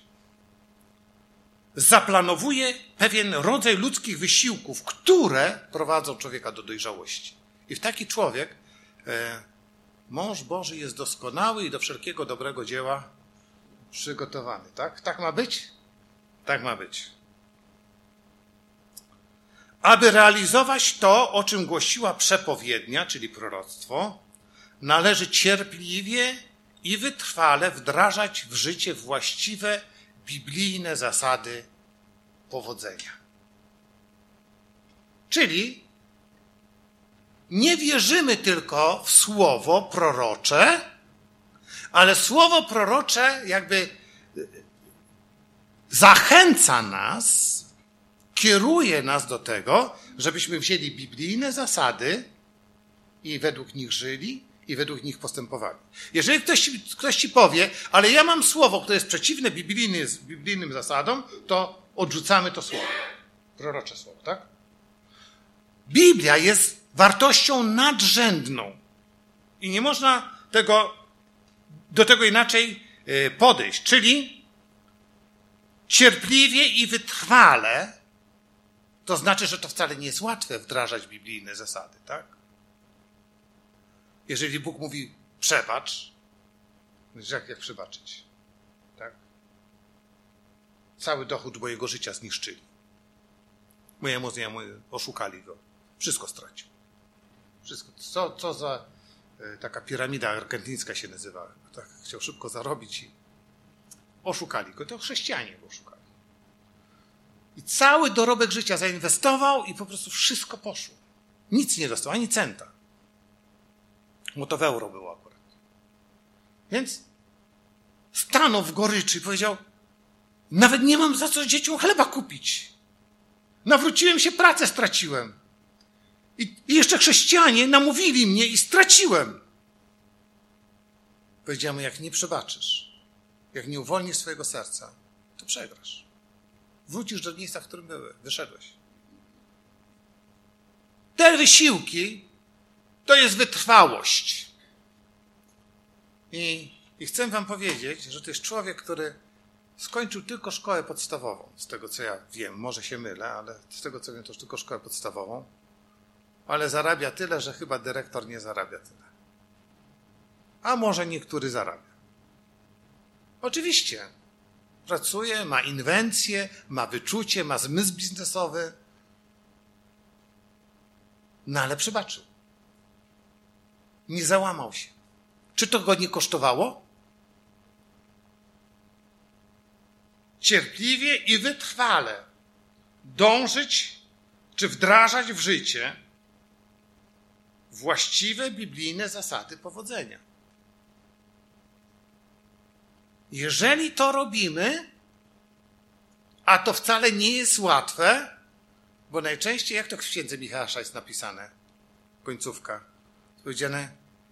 zaplanowuje pewien rodzaj ludzkich wysiłków, które prowadzą człowieka do dojrzałości. I w taki człowiek e, mąż Boży jest doskonały i do wszelkiego dobrego dzieła przygotowany. Tak? Tak ma być? Tak ma być. Aby realizować to, o czym głosiła przepowiednia, czyli proroctwo, należy cierpliwie i wytrwale wdrażać w życie właściwe biblijne zasady powodzenia. Czyli nie wierzymy tylko w słowo prorocze, ale słowo prorocze jakby zachęca nas, kieruje nas do tego, żebyśmy wzięli biblijne zasady i według nich żyli i według nich postępowali. Jeżeli ktoś, ktoś ci powie, ale ja mam słowo, które jest przeciwne biblijny, biblijnym zasadom, to odrzucamy to słowo. Prorocze słowo, tak? Biblia jest wartością nadrzędną i nie można tego, do tego inaczej podejść. Czyli cierpliwie i wytrwale, to znaczy, że to wcale nie jest łatwe wdrażać biblijne zasady, tak? Jeżeli Bóg mówi przebacz, jak, jak przebaczyć? Tak? Cały dochód mojego życia zniszczyli. Mojemu znajomemu oszukali go. Wszystko stracił. Wszystko. Co, co za e, taka piramida argentyńska się nazywała. Tak, chciał szybko zarobić i oszukali go. To chrześcijanie go oszukali. I cały dorobek życia zainwestował i po prostu wszystko poszło. Nic nie dostał, ani centa. Bo to w euro było akurat. Więc stanął w goryczy i powiedział, nawet nie mam za co dzieciom chleba kupić. Nawróciłem się, pracę straciłem. I, i jeszcze chrześcijanie namówili mnie i straciłem. Powiedziałem, jak nie przebaczysz, jak nie uwolnisz swojego serca, to przegrasz. Wrócisz do miejsca, w którym były, wyszedłeś. Te wysiłki to jest wytrwałość. I, I chcę wam powiedzieć, że to jest człowiek, który skończył tylko szkołę podstawową. Z tego, co ja wiem, może się mylę, ale z tego, co wiem, to już tylko szkołę podstawową. Ale zarabia tyle, że chyba dyrektor nie zarabia tyle. A może niektóry zarabia. Oczywiście. Pracuje, ma inwencję, ma wyczucie, ma zmysł biznesowy. No ale przebaczył. Nie załamał się. Czy to go nie kosztowało? Cierpliwie i wytrwale dążyć czy wdrażać w życie właściwe biblijne zasady powodzenia. Jeżeli to robimy, a to wcale nie jest łatwe, bo najczęściej, jak to w księdze Michała jest napisane, końcówka, powiedziane,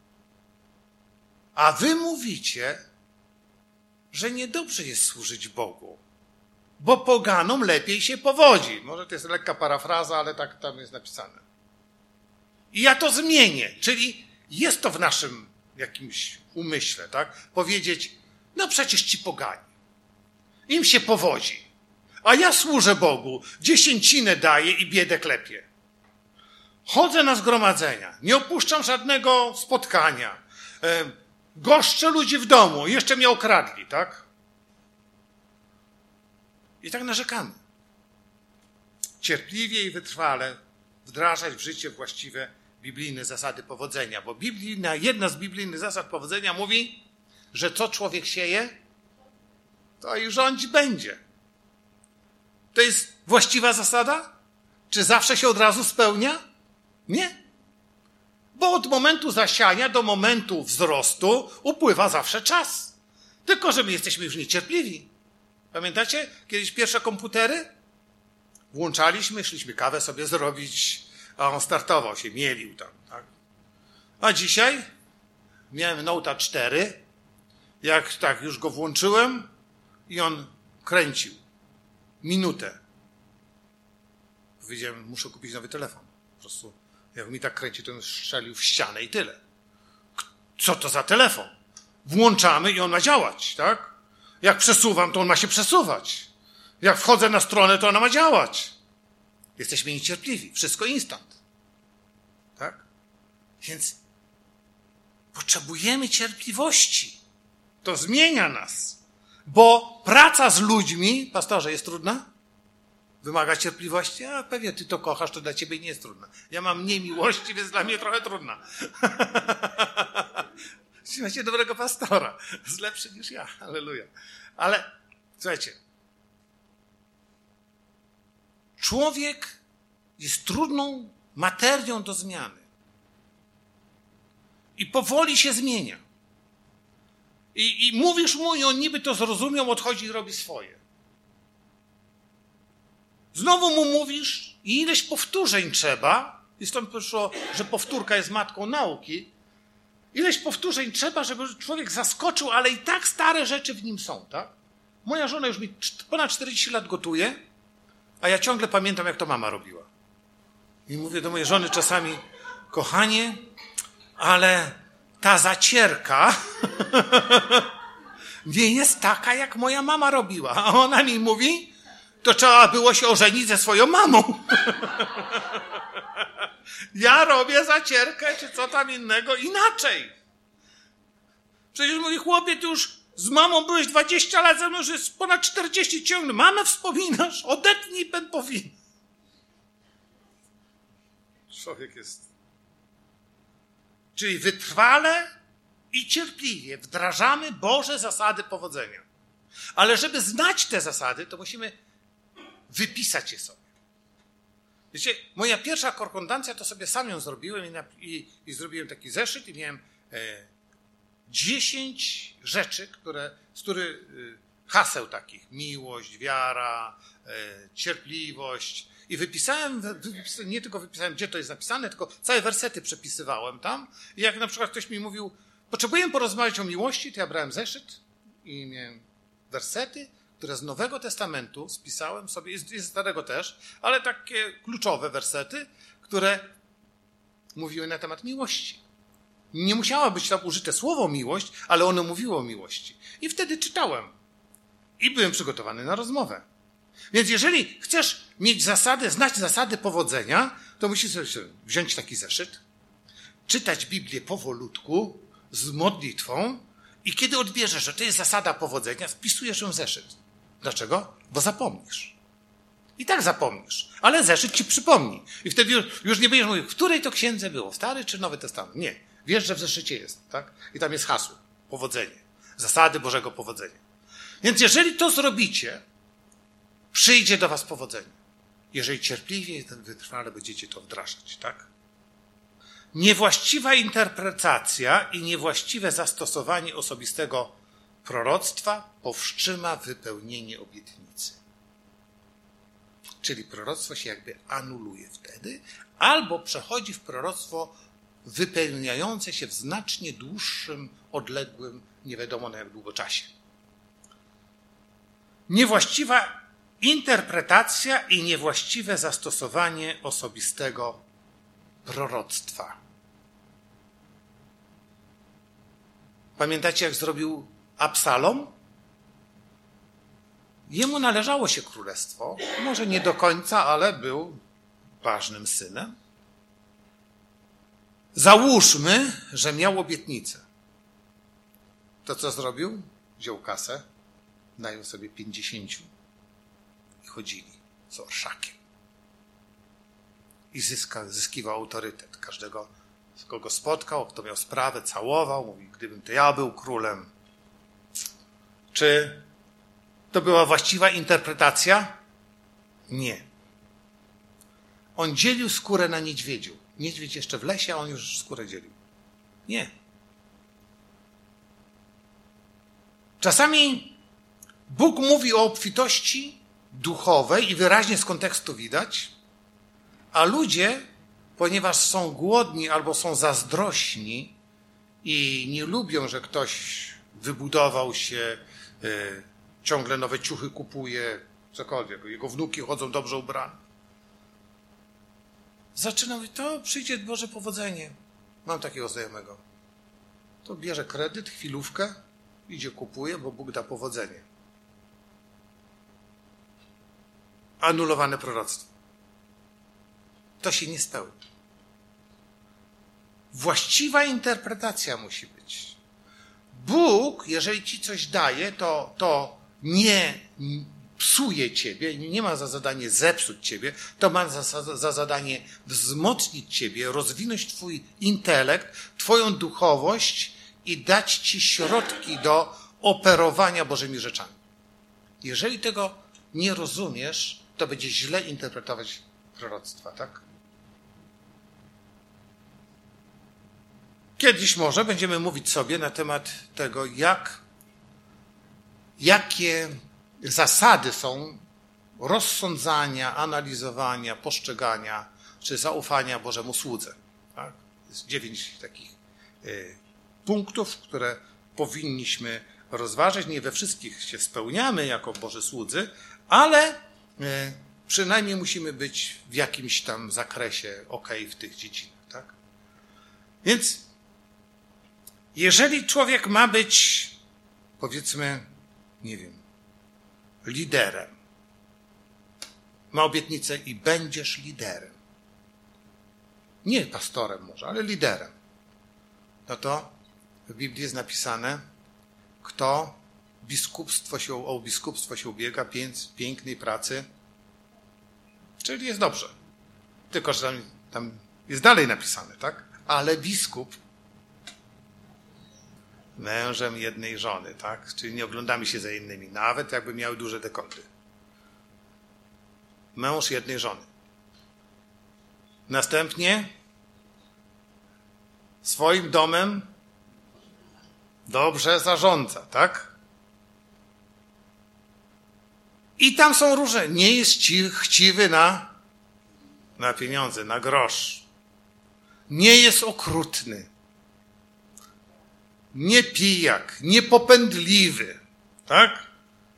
a wy mówicie, że niedobrze jest służyć Bogu, bo poganom lepiej się powodzi. Może to jest lekka parafraza, ale tak tam jest napisane. I ja to zmienię, czyli jest to w naszym jakimś umyśle, tak? Powiedzieć, no przecież ci pogani, im się powodzi, a ja służę Bogu, dziesięcinę daję i biedę klepię. Chodzę na zgromadzenia, nie opuszczam żadnego spotkania, e, goszczę ludzi w domu, jeszcze mnie okradli, tak? I tak narzekamy. Cierpliwie i wytrwale wdrażać w życie właściwe biblijne zasady powodzenia, bo biblijna, jedna z biblijnych zasad powodzenia mówi, że co człowiek sieje, to i rządź będzie. To jest właściwa zasada? Czy zawsze się od razu spełnia? Nie. Bo od momentu zasiania do momentu wzrostu upływa zawsze czas. Tylko że my jesteśmy już niecierpliwi. Pamiętacie? Kiedyś pierwsze komputery? Włączaliśmy, szliśmy kawę sobie zrobić, a on startował się, mielił tam. Tak? A dzisiaj miałem Note'a cztery, jak tak już go włączyłem i on kręcił. Minutę. Powiedziałem, muszę kupić nowy telefon. Po prostu, jak mi tak kręci, to on strzelił w ścianę i tyle. Co to za telefon? Włączamy i on ma działać, tak? Jak przesuwam, to on ma się przesuwać. Jak wchodzę na stronę, to ona ma działać. Jesteśmy niecierpliwi. Wszystko instant. Tak? Więc potrzebujemy cierpliwości. To zmienia nas. Bo praca z ludźmi, pastorze, jest trudna? Wymaga cierpliwości? A pewnie ty to kochasz, to dla ciebie nie jest trudna. Ja mam mniej miłości, więc dla mnie trochę trudna. Macie dobrego pastora. Jest lepszy niż ja. Halleluja. Ale słuchajcie. Człowiek jest trudną materią do zmiany. I powoli się zmienia. I, I mówisz mu i on niby to zrozumiał, odchodzi i robi swoje. Znowu mu mówisz i ileś powtórzeń trzeba, i stąd przyszło, że powtórka jest matką nauki, ileś powtórzeń trzeba, żeby człowiek zaskoczył, ale i tak stare rzeczy w nim są, tak? Moja żona już mi ponad czterdzieści lat gotuje, a ja ciągle pamiętam, jak to mama robiła. I mówię do mojej żony czasami, kochanie, ale ta zacierka nie jest taka, jak moja mama robiła. A ona mi mówi, to trzeba było się ożenić ze swoją mamą. Ja robię zacierkę, czy co tam innego, inaczej. Przecież mówi, chłopie, ty już z mamą byłeś dwadzieścia lat, ze mną już jest ponad czterdzieści ciągle. Mamę wspominasz? Odetnij pępowinę. Człowiek jest... Czyli wytrwale i cierpliwie wdrażamy Boże zasady powodzenia. Ale żeby znać te zasady, to musimy wypisać je sobie. Wiecie, moja pierwsza korrespondencja to sobie sam ją zrobiłem i, na, i, i zrobiłem taki zeszyt i miałem e, dziesięć rzeczy, które, z których e, haseł takich, miłość, wiara, e, cierpliwość i wypisałem, wypis, nie tylko wypisałem, gdzie to jest napisane, tylko całe wersety przepisywałem tam i jak na przykład ktoś mi mówił, potrzebujemy porozmawiać o miłości, to ja brałem zeszyt i miałem wersety, które z Nowego Testamentu spisałem sobie, jest z Starego też, ale takie kluczowe wersety, które mówiły na temat miłości. Nie musiało być tam użyte słowo miłość, ale ono mówiło o miłości. I wtedy czytałem. I byłem przygotowany na rozmowę. Więc jeżeli chcesz mieć zasady, znać zasady powodzenia, to musisz sobie wziąć taki zeszyt, czytać Biblię powolutku, z modlitwą i kiedy odbierzesz, że to jest zasada powodzenia, wpisujesz ją w zeszyt. Dlaczego? Bo zapomnisz. I tak zapomnisz, ale zeszyt ci przypomni. I wtedy już, już nie będziesz mówił, w której to księdze było, Stary czy Nowy Testament. Nie. Wiesz, że w zeszycie jest, tak? I tam jest hasło. Powodzenie. Zasady Bożego powodzenia. Więc jeżeli to zrobicie, przyjdzie do was powodzenie. Jeżeli cierpliwie i wytrwale będziecie to wdrażać, tak? Niewłaściwa interpretacja i niewłaściwe zastosowanie osobistego proroctwa powstrzyma wypełnienie obietnicy. Czyli proroctwo się jakby anuluje wtedy, albo przechodzi w proroctwo wypełniające się w znacznie dłuższym, odległym, nie wiadomo na jak długo czasie. Niewłaściwa interpretacja i niewłaściwe zastosowanie osobistego proroctwa. Pamiętacie, jak zrobił Absalom? Jemu należało się królestwo, może nie do końca, ale był ważnym synem. Załóżmy, że miał obietnicę. To co zrobił? Wziął kasę, najął sobie pięćdziesięciu i chodzili z orszakiem. I zyska, zyskiwał autorytet. Każdego, kogo spotkał, kto miał sprawę, całował, mówi, gdybym to ja był królem. Czy to była właściwa interpretacja? Nie. On dzielił skórę na niedźwiedziu. Niedźwiedź jeszcze w lesie, a on już skórę dzielił. Nie. Czasami Bóg mówi o obfitości duchowej i wyraźnie z kontekstu widać, a ludzie, ponieważ są głodni albo są zazdrośni i nie lubią, że ktoś wybudował się, y, ciągle nowe ciuchy kupuje, cokolwiek, jego wnuki chodzą dobrze ubrane. Zaczyna mówić, to przyjdzie Boże powodzenie. Mam takiego znajomego. To bierze kredyt, chwilówkę, idzie, kupuje, bo Bóg da powodzenie. Anulowane proroctwo. To się nie spełni. Właściwa interpretacja musi być. Bóg, jeżeli ci coś daje, to, to nie psuje ciebie, nie ma za zadanie zepsuć ciebie, to ma za, za zadanie wzmocnić ciebie, rozwinąć twój intelekt, twoją duchowość i dać ci środki do operowania Bożymi rzeczami. Jeżeli tego nie rozumiesz, to będzie źle interpretować proroctwa, tak? Kiedyś może będziemy mówić sobie na temat tego, jak, jakie zasady są rozsądzania, analizowania, postrzegania czy zaufania Bożemu słudze. Tak? Jest dziewięć takich y, punktów, które powinniśmy rozważyć. Nie we wszystkich się spełniamy jako Boży słudzy, ale y, przynajmniej musimy być w jakimś tam zakresie okej w tych dziedzinach. Tak? Więc jeżeli człowiek ma być, powiedzmy, nie wiem, liderem, ma obietnicę i będziesz liderem, nie pastorem może, ale liderem, no to w Biblii jest napisane, kto biskupstwo się, o biskupstwo się ubiega, pięknej pracy, czyli jest dobrze. Tylko, że tam, tam jest dalej napisane, tak? Ale biskup mężem jednej żony, tak? Czyli nie oglądamy się za innymi, nawet jakby miały duże dekolty. Mąż jednej żony. Następnie swoim domem dobrze zarządza, tak? I tam są różne. Nie jest ci chciwy na, na pieniądze, na grosz. Nie jest okrutny. Nie pijak, nie popędliwy, tak?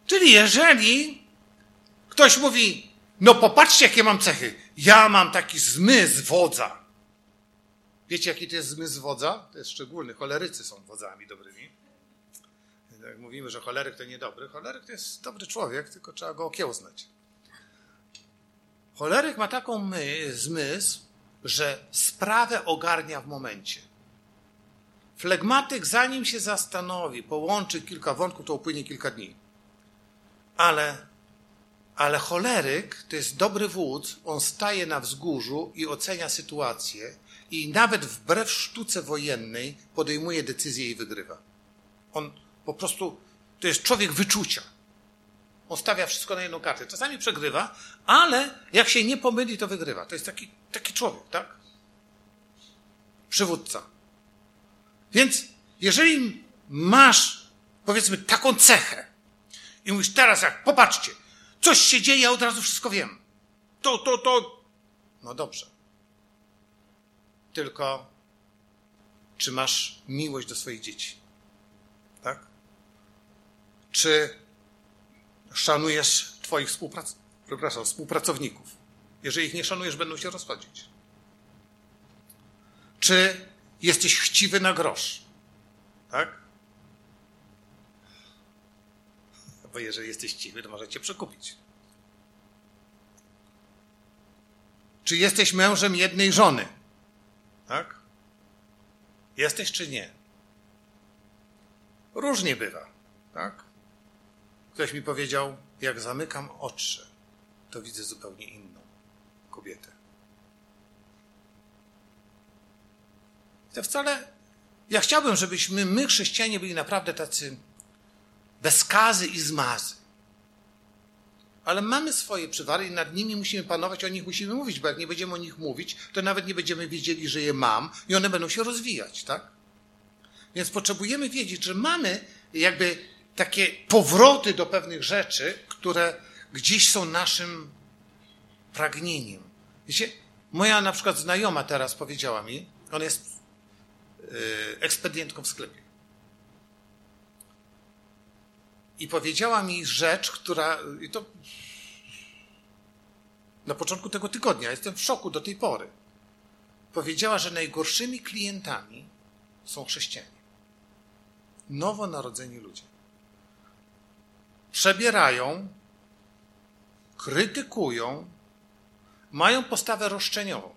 Czyli jeżeli ktoś mówi, no popatrzcie, jakie mam cechy. Ja mam taki zmysł wodza. Wiecie, jaki to jest zmysł wodza? To jest szczególny. Cholerycy są wodzami dobrymi. Jak mówimy, że choleryk to niedobry. Choleryk to jest dobry człowiek, tylko trzeba go okiełznać. Choleryk ma taką my, zmysł, że sprawę ogarnia w momencie. Flegmatyk, zanim się zastanowi, połączy kilka wątków, to upłynie kilka dni. Ale, ale choleryk to jest dobry wódz, on staje na wzgórzu i ocenia sytuację i nawet wbrew sztuce wojennej podejmuje decyzję i wygrywa. On po prostu, to jest człowiek wyczucia. On stawia wszystko na jedną kartę. Czasami przegrywa, ale jak się nie pomyli, to wygrywa. To jest taki, taki człowiek, tak? Przywódca. Więc jeżeli masz, powiedzmy, taką cechę i mówisz teraz jak, popatrzcie, coś się dzieje, ja od razu wszystko wiem. To, to, to. No dobrze. Tylko czy masz miłość do swoich dzieci? Tak? Czy szanujesz twoich współprac... Przepraszam, współpracowników? Jeżeli ich nie szanujesz, będą się rozchodzić. Czy jesteś chciwy na grosz? Tak? Bo jeżeli jesteś chciwy, to może cię przekupić. Czy jesteś mężem jednej żony? Tak? Jesteś czy nie? Różnie bywa. Tak? Ktoś mi powiedział, jak zamykam oczy, to widzę zupełnie inną kobietę. To wcale, ja chciałbym, żebyśmy my, chrześcijanie, byli naprawdę tacy bez skazy i zmazy. Ale mamy swoje przywary i nad nimi musimy panować, o nich musimy mówić, bo jak nie będziemy o nich mówić, to nawet nie będziemy wiedzieli, że je mam i one będą się rozwijać, tak? Więc potrzebujemy wiedzieć, że mamy jakby takie powroty do pewnych rzeczy, które gdzieś są naszym pragnieniem. Wiecie, moja na przykład znajoma teraz powiedziała mi, ona jest yy, ekspedientką w sklepie. I powiedziała mi rzecz, która, i to na początku tego tygodnia, jestem w szoku do tej pory. Powiedziała, że najgorszymi klientami są chrześcijanie. Nowonarodzeni ludzie. Przebierają, krytykują, mają postawę roszczeniową.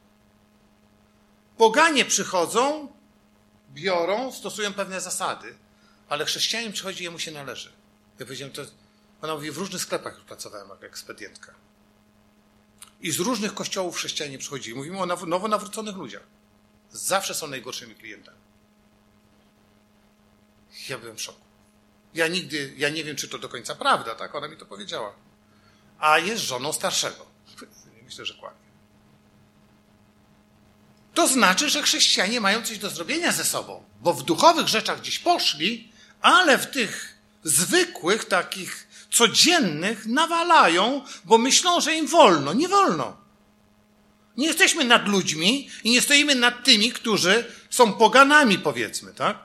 Poganie przychodzą, biorą, stosują pewne zasady, ale chrześcijanin przychodzi, jemu się należy. Ja powiedziałem, to, ona mówi, w różnych sklepach już pracowałem jako ekspedientka. I z różnych kościołów chrześcijanie przychodzili. Mówimy o nowo nawróconych ludziach. Zawsze są najgorszymi klientami. Ja byłem w szoku. Ja nigdy, ja nie wiem, czy to do końca prawda, tak? Ona mi to powiedziała. A jest żoną starszego. Myślę, że kłamie. To znaczy, że chrześcijanie mają coś do zrobienia ze sobą, bo w duchowych rzeczach gdzieś poszli, ale w tych zwykłych, takich codziennych nawalają, bo myślą, że im wolno. Nie wolno. Nie jesteśmy nad ludźmi i nie stoimy nad tymi, którzy są poganami, powiedzmy, tak?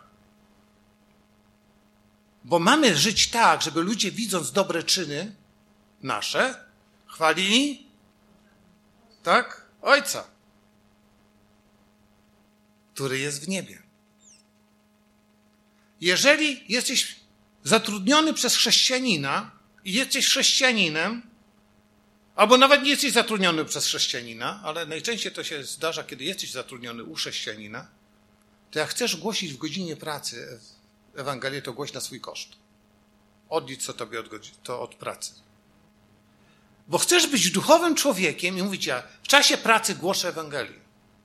Bo mamy żyć tak, żeby ludzie, widząc dobre czyny nasze, chwalili, tak? Ojca, który jest w niebie. Jeżeli jesteś zatrudniony przez chrześcijanina i jesteś chrześcijaninem, albo nawet nie jesteś zatrudniony przez chrześcijanina, ale najczęściej to się zdarza, kiedy jesteś zatrudniony u chrześcijanina, to jak chcesz głosić w godzinie pracy Ewangelię, to głoś na swój koszt. Odlicz co tobie od, godzin, to od pracy. Bo chcesz być duchowym człowiekiem i mówić, ja w czasie pracy głoszę Ewangelię.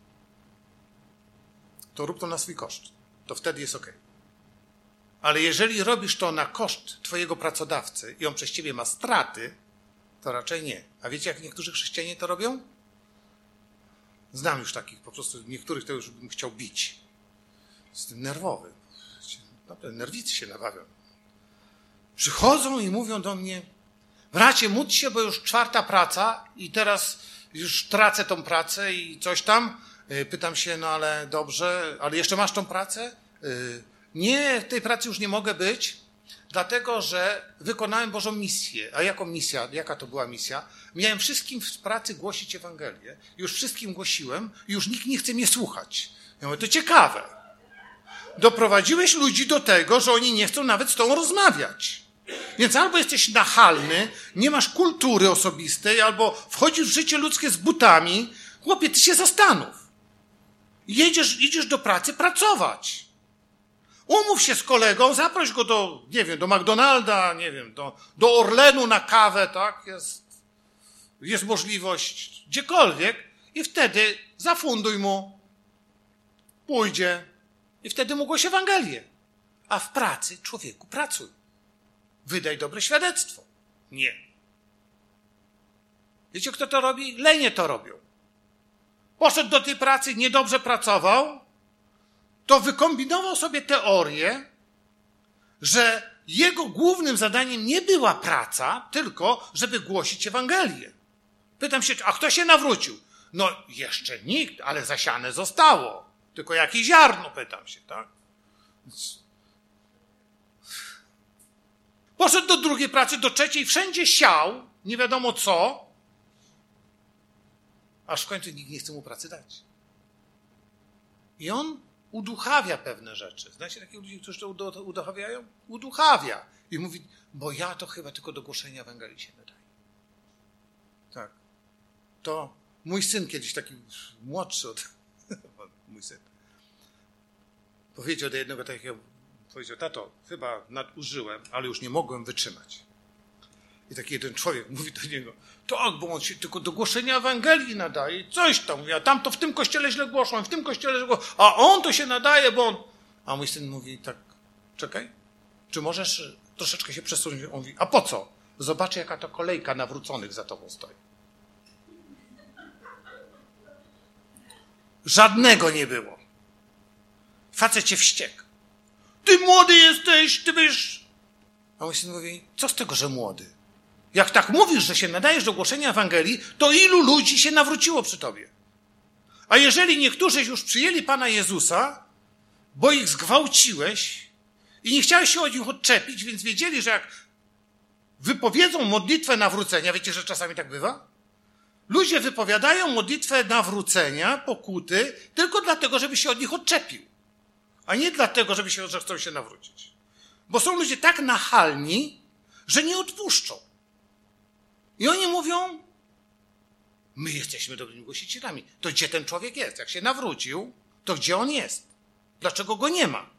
To rób to na swój koszt. To wtedy jest okej. Ale jeżeli robisz to na koszt twojego pracodawcy i on przez ciebie ma straty, to raczej nie. A wiecie, jak niektórzy chrześcijanie to robią? Znam już takich, po prostu niektórych to już bym chciał bić. Jestem nerwowy. Naprawdę, nerwicy się nabawią. Przychodzą i mówią do mnie, bracie, módl się, bo już czwarta praca i teraz już tracę tą pracę i coś tam. Pytam się, no ale dobrze, ale jeszcze masz tą pracę? Nie, w tej pracy już nie mogę być. Dlatego, że wykonałem Bożą misję. A jaką misja? Jaka to była misja? Miałem wszystkim w pracy głosić Ewangelię. Już wszystkim głosiłem i już nikt nie chce mnie słuchać. Ja mówię, to ciekawe. Doprowadziłeś ludzi do tego, że oni nie chcą nawet z tobą rozmawiać. Więc albo jesteś nachalny, nie masz kultury osobistej, albo wchodzisz w życie ludzkie z butami. Chłopie, ty się zastanów. Jedziesz, idziesz do pracy pracować. Umów się z kolegą, zaproś go do, nie wiem, do McDonalda, nie wiem, do, do Orlenu na kawę, tak? Jest, jest możliwość, gdziekolwiek. I wtedy zafunduj mu, pójdzie i wtedy mu głoś Ewangelię. A w pracy, człowieku, pracuj. Wydaj dobre świadectwo. Nie. Wiecie, kto to robi? Lenie to robią. Poszedł do tej pracy, niedobrze pracował, to wykombinował sobie teorię, że jego głównym zadaniem nie była praca, tylko żeby głosić Ewangelię. Pytam się, a kto się nawrócił? No jeszcze nikt, ale zasiane zostało. Tylko jakieś ziarno, pytam się, tak? Poszedł do drugiej pracy, do trzeciej, wszędzie siał, nie wiadomo co, aż w końcu nikt nie chce mu pracy dać. I on uduchawia pewne rzeczy. Znacie takich ludzi, którzy to uduchawiają? Uduchawia. I mówi, bo ja to chyba tylko do głoszenia Ewangelii się nadaję. Tak. To mój syn kiedyś, taki młodszy od... mój syn. Powiedział do jednego takiego, powiedział, tato, chyba nadużyłem, ale już nie mogłem wytrzymać. I taki jeden człowiek mówi do niego, tak, bo on się tylko do głoszenia Ewangelii nadaje, coś tam, mówi, a tam to w tym kościele źle głoszą, w tym kościele źle głoszą, a on to się nadaje, bo on... A mój syn mówi, tak, czekaj, czy możesz troszeczkę się przesunąć? On mówi, a po co? Zobaczę, jaka to kolejka nawróconych za tobą stoi. Żadnego nie było. Facet cię wściekł. Ty młody jesteś, ty wiesz... A mój syn mówi, co z tego, że młody? Jak tak mówisz, że się nadajesz do głoszenia Ewangelii, to ilu ludzi się nawróciło przy tobie? A jeżeli niektórzy już przyjęli Pana Jezusa, bo ich zgwałciłeś i nie chciałeś się od nich odczepić, więc wiedzieli, że jak wypowiedzą modlitwę nawrócenia, wiecie, że czasami tak bywa? Ludzie wypowiadają modlitwę nawrócenia, pokuty, tylko dlatego, żeby się od nich odczepił, a nie dlatego, żeby się, że chcą się nawrócić. Bo są ludzie tak nachalni, że nie odpuszczą. I oni mówią, my jesteśmy dobrymi głosicielami. To gdzie ten człowiek jest? Jak się nawrócił, to gdzie on jest? Dlaczego go nie ma?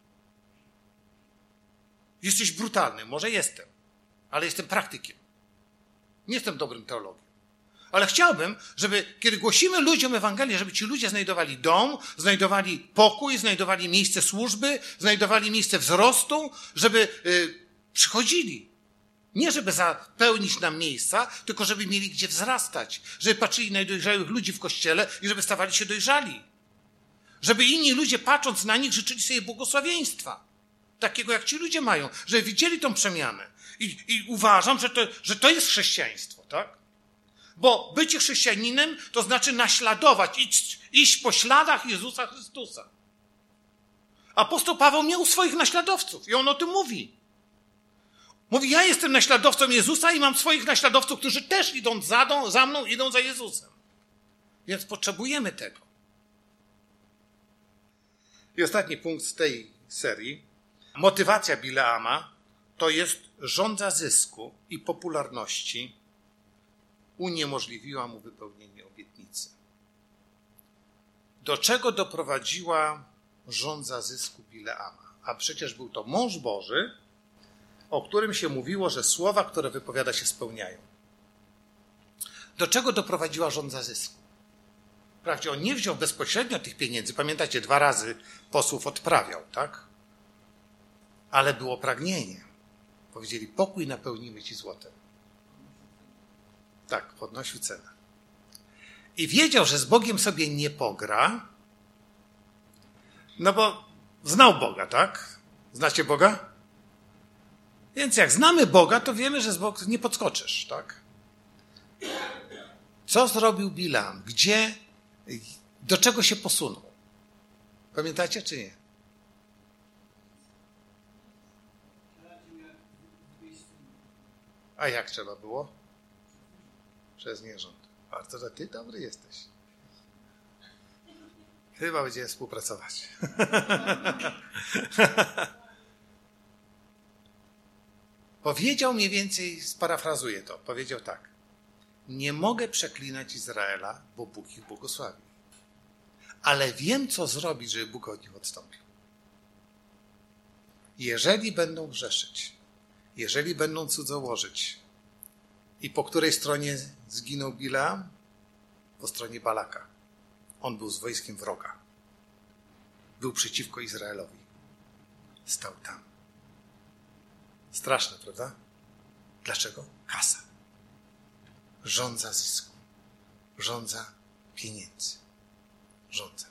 Jesteś brutalny, może jestem, ale jestem praktykiem. Nie jestem dobrym teologiem. Ale chciałbym, żeby kiedy głosimy ludziom Ewangelię, żeby ci ludzie znajdowali dom, znajdowali pokój, znajdowali miejsce służby, znajdowali miejsce wzrostu, żeby y, przychodzili. Nie żeby zapełnić nam miejsca, tylko żeby mieli gdzie wzrastać. Żeby patrzyli na dojrzałych ludzi w kościele i żeby stawali się dojrzali. Żeby inni ludzie, patrząc na nich, życzyli sobie błogosławieństwa. Takiego, jak ci ludzie mają. Żeby widzieli tą przemianę. I, i uważam, że to, że to jest chrześcijaństwo, tak? Bo bycie chrześcijaninem to znaczy naśladować, iść, iść po śladach Jezusa Chrystusa. Apostoł Paweł miał swoich naśladowców i on o tym mówi. Mówi, ja jestem naśladowcą Jezusa i mam swoich naśladowców, którzy też idą za, za mną, idą za Jezusem. Więc potrzebujemy tego. I ostatni punkt z tej serii. Motywacja Bileama to jest żądza zysku i popularności uniemożliwiła mu wypełnienie obietnicy. Do czego doprowadziła żądza zysku Bileama? A przecież był to mąż Boży, o którym się mówiło, że słowa, które wypowiada, się spełniają. Do czego doprowadziła żądza zysku? Wprawdzie on nie wziął bezpośrednio tych pieniędzy. Pamiętacie, dwa razy posłów odprawiał, tak? Ale było pragnienie. Powiedzieli, pokój napełnimy ci złotem. Tak, podnosił cenę. I wiedział, że z Bogiem sobie nie pogra, no bo znał Boga, tak? Znacie Boga? Więc jak znamy Boga, to wiemy, że z Bogiem nie podskoczysz, tak? Co zrobił Bileam? Gdzie, do czego się posunął? Pamiętacie, czy nie? A jak trzeba było? Przez nierząd. Bardzo, że ty dobry jesteś. Chyba będziemy współpracować. Powiedział mniej więcej, sparafrazuję to, powiedział tak. Nie mogę przeklinać Izraela, bo Bóg ich błogosławi. Ale wiem, co zrobić, żeby Bóg od nich odstąpił. Jeżeli będą grzeszyć, jeżeli będą cudzołożyć, i po której stronie zginął Bileam? Po stronie Balaka. On był z wojskiem wroga. Był przeciwko Izraelowi. Stał tam. Straszne, prawda? Dlaczego? Kasa. Żądza zysku. Żądza pieniędzy. Żądza.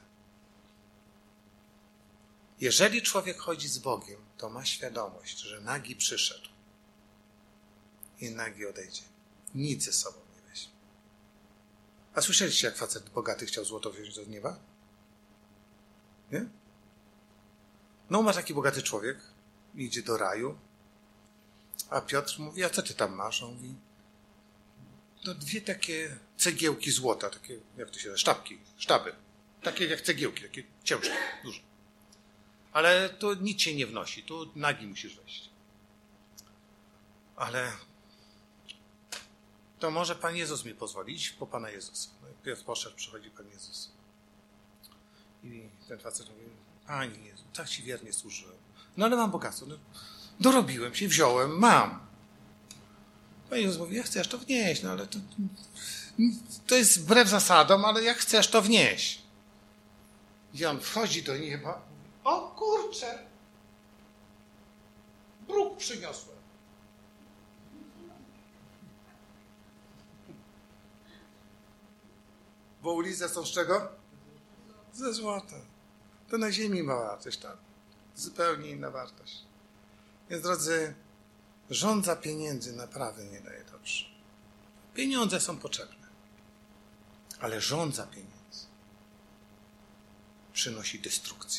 Jeżeli człowiek chodzi z Bogiem, to ma świadomość, że nagi przyszedł i nagi odejdzie. Nic ze sobą nie weźmie. A słyszeliście, jak facet bogaty chciał złoto wziąć do nieba? Nie? No, ma taki bogaty człowiek, idzie do raju, a Piotr mówi, a co ty tam masz? On mówi, no dwie takie cegiełki złota, takie, jak to się nazywa, sztabki, sztaby. Takie jak cegiełki, takie ciężkie, duże. Ale to nic się nie wnosi, tu nagi musisz wejść. Ale to może Pan Jezus mi pozwolić po Pana Jezusa. No i Piotr poszedł, przychodzi Pan Jezus. I ten facet mówi, Panie Jezu, tak Ci wiernie służyłem. No ale mam bogactwo. No, dorobiłem się, wziąłem, mam. Pan Jezus mówi, jak chcesz to wnieść, no ale to, to jest wbrew zasadom, ale jak chcesz to wnieść. I on wchodzi do nieba, mówi, o kurczę, bruk przyniosłem. Bo ulice są z czego? Ze złota. To na ziemi ma wartość tam. Zupełnie inna wartość. Więc drodzy, żądza pieniędzy naprawdę nie daje dobrze. Pieniądze są potrzebne. Ale żądza pieniędzy przynosi destrukcję.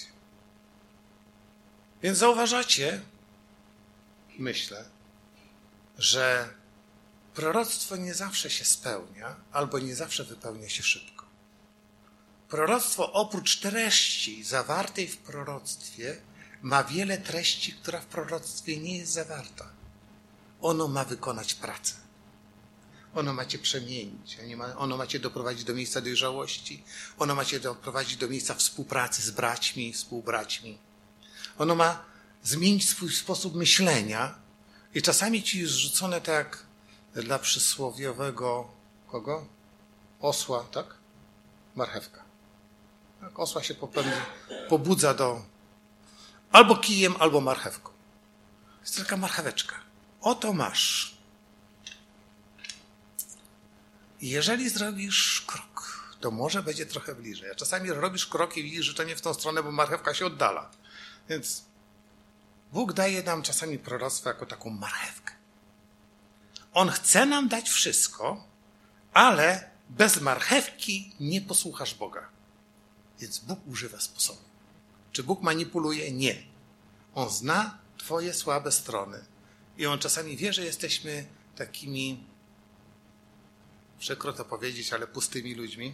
Więc zauważacie, myślę, że proroctwo nie zawsze się spełnia, albo nie zawsze wypełnia się szybko. Proroctwo oprócz treści zawartej w proroctwie ma wiele treści, która w proroctwie nie jest zawarta. Ono ma wykonać pracę. Ono ma cię przemienić. Ono ma cię doprowadzić do miejsca dojrzałości. Ono ma cię doprowadzić do miejsca współpracy z braćmi, współbraćmi. Ono ma zmienić swój sposób myślenia i czasami ci jest rzucone tak dla przysłowiowego kogo? Osła, tak? Marchewka. Tak, osła się popędzi, pobudza do albo kijem, albo marchewką. Jest taka marcheweczka. Oto masz. I jeżeli zrobisz krok, to może będzie trochę bliżej. A czasami robisz krok i widzisz, że to nie w tą stronę, bo marchewka się oddala. Więc Bóg daje nam czasami proroctwo jako taką marchewkę. On chce nam dać wszystko, ale bez marchewki nie posłuchasz Boga. Więc Bóg używa sposobu. Czy Bóg manipuluje? Nie. On zna twoje słabe strony. I on czasami wie, że jesteśmy takimi, przykro to powiedzieć, ale pustymi ludźmi.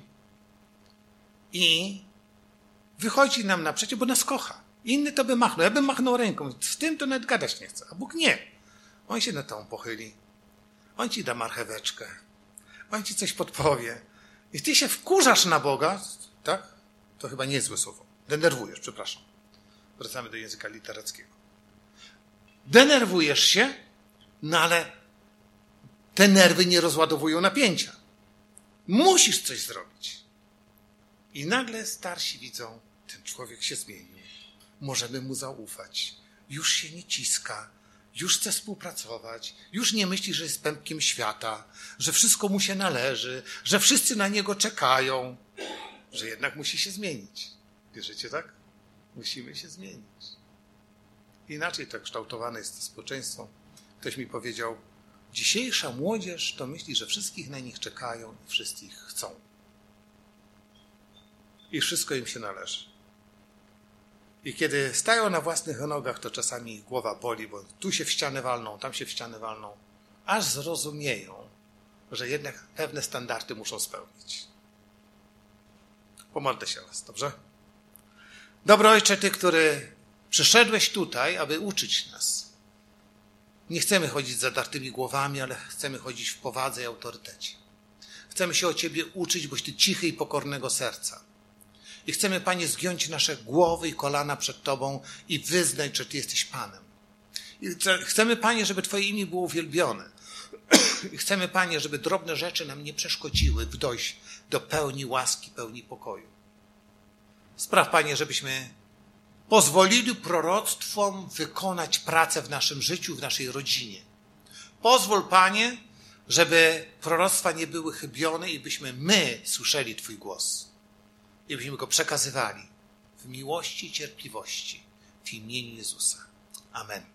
I wychodzi nam naprzeciw, bo nas kocha. Inny to by machnął. Ja bym machnął ręką. Z tym to nawet gadać nie chce. A Bóg nie. On się na tą pochyli. On ci da marcheweczkę. On ci coś podpowie. I ty się wkurzasz na Boga, tak? To chyba nie jest złe słowo. Denerwujesz, przepraszam. Wracamy do języka literackiego. Denerwujesz się, no ale te nerwy nie rozładowują napięcia. Musisz coś zrobić. I nagle starsi widzą, ten człowiek się zmienił. Możemy mu zaufać. Już się nie ciska. Już chce współpracować. Już nie myśli, że jest pępkiem świata. Że wszystko mu się należy. Że wszyscy na niego czekają. Że jednak musi się zmienić. Wierzycie tak? Musimy się zmienić. Inaczej to kształtowane jest to społeczeństwo. Ktoś mi powiedział, dzisiejsza młodzież to myśli, że wszystkich na nich czekają i wszyscy ich chcą. I wszystko im się należy. I kiedy stają na własnych nogach, to czasami ich głowa boli, bo tu się w ścianę walną, tam się w ścianę walną, aż zrozumieją, że jednak pewne standardy muszą spełnić. Pomodlę się o was, dobrze? Dobry Ojcze, Ty, który przyszedłeś tutaj, aby uczyć nas. Nie chcemy chodzić z zadartymi głowami, ale chcemy chodzić w powadze i autorytecie. Chcemy się o Ciebie uczyć, boś Ty cichy i pokornego serca. I chcemy, Panie, zgiąć nasze głowy i kolana przed Tobą i wyznać, że Ty jesteś Panem. I chcemy, Panie, żeby Twoje imię było uwielbione. I chcemy, Panie, żeby drobne rzeczy nam nie przeszkodziły w dojść do pełni łaski, pełni pokoju. Spraw, Panie, żebyśmy pozwolili proroctwom wykonać pracę w naszym życiu, w naszej rodzinie. Pozwól, Panie, żeby proroctwa nie były chybione i byśmy my słyszeli Twój głos. I byśmy go przekazywali w miłości i cierpliwości w imieniu Jezusa. Amen.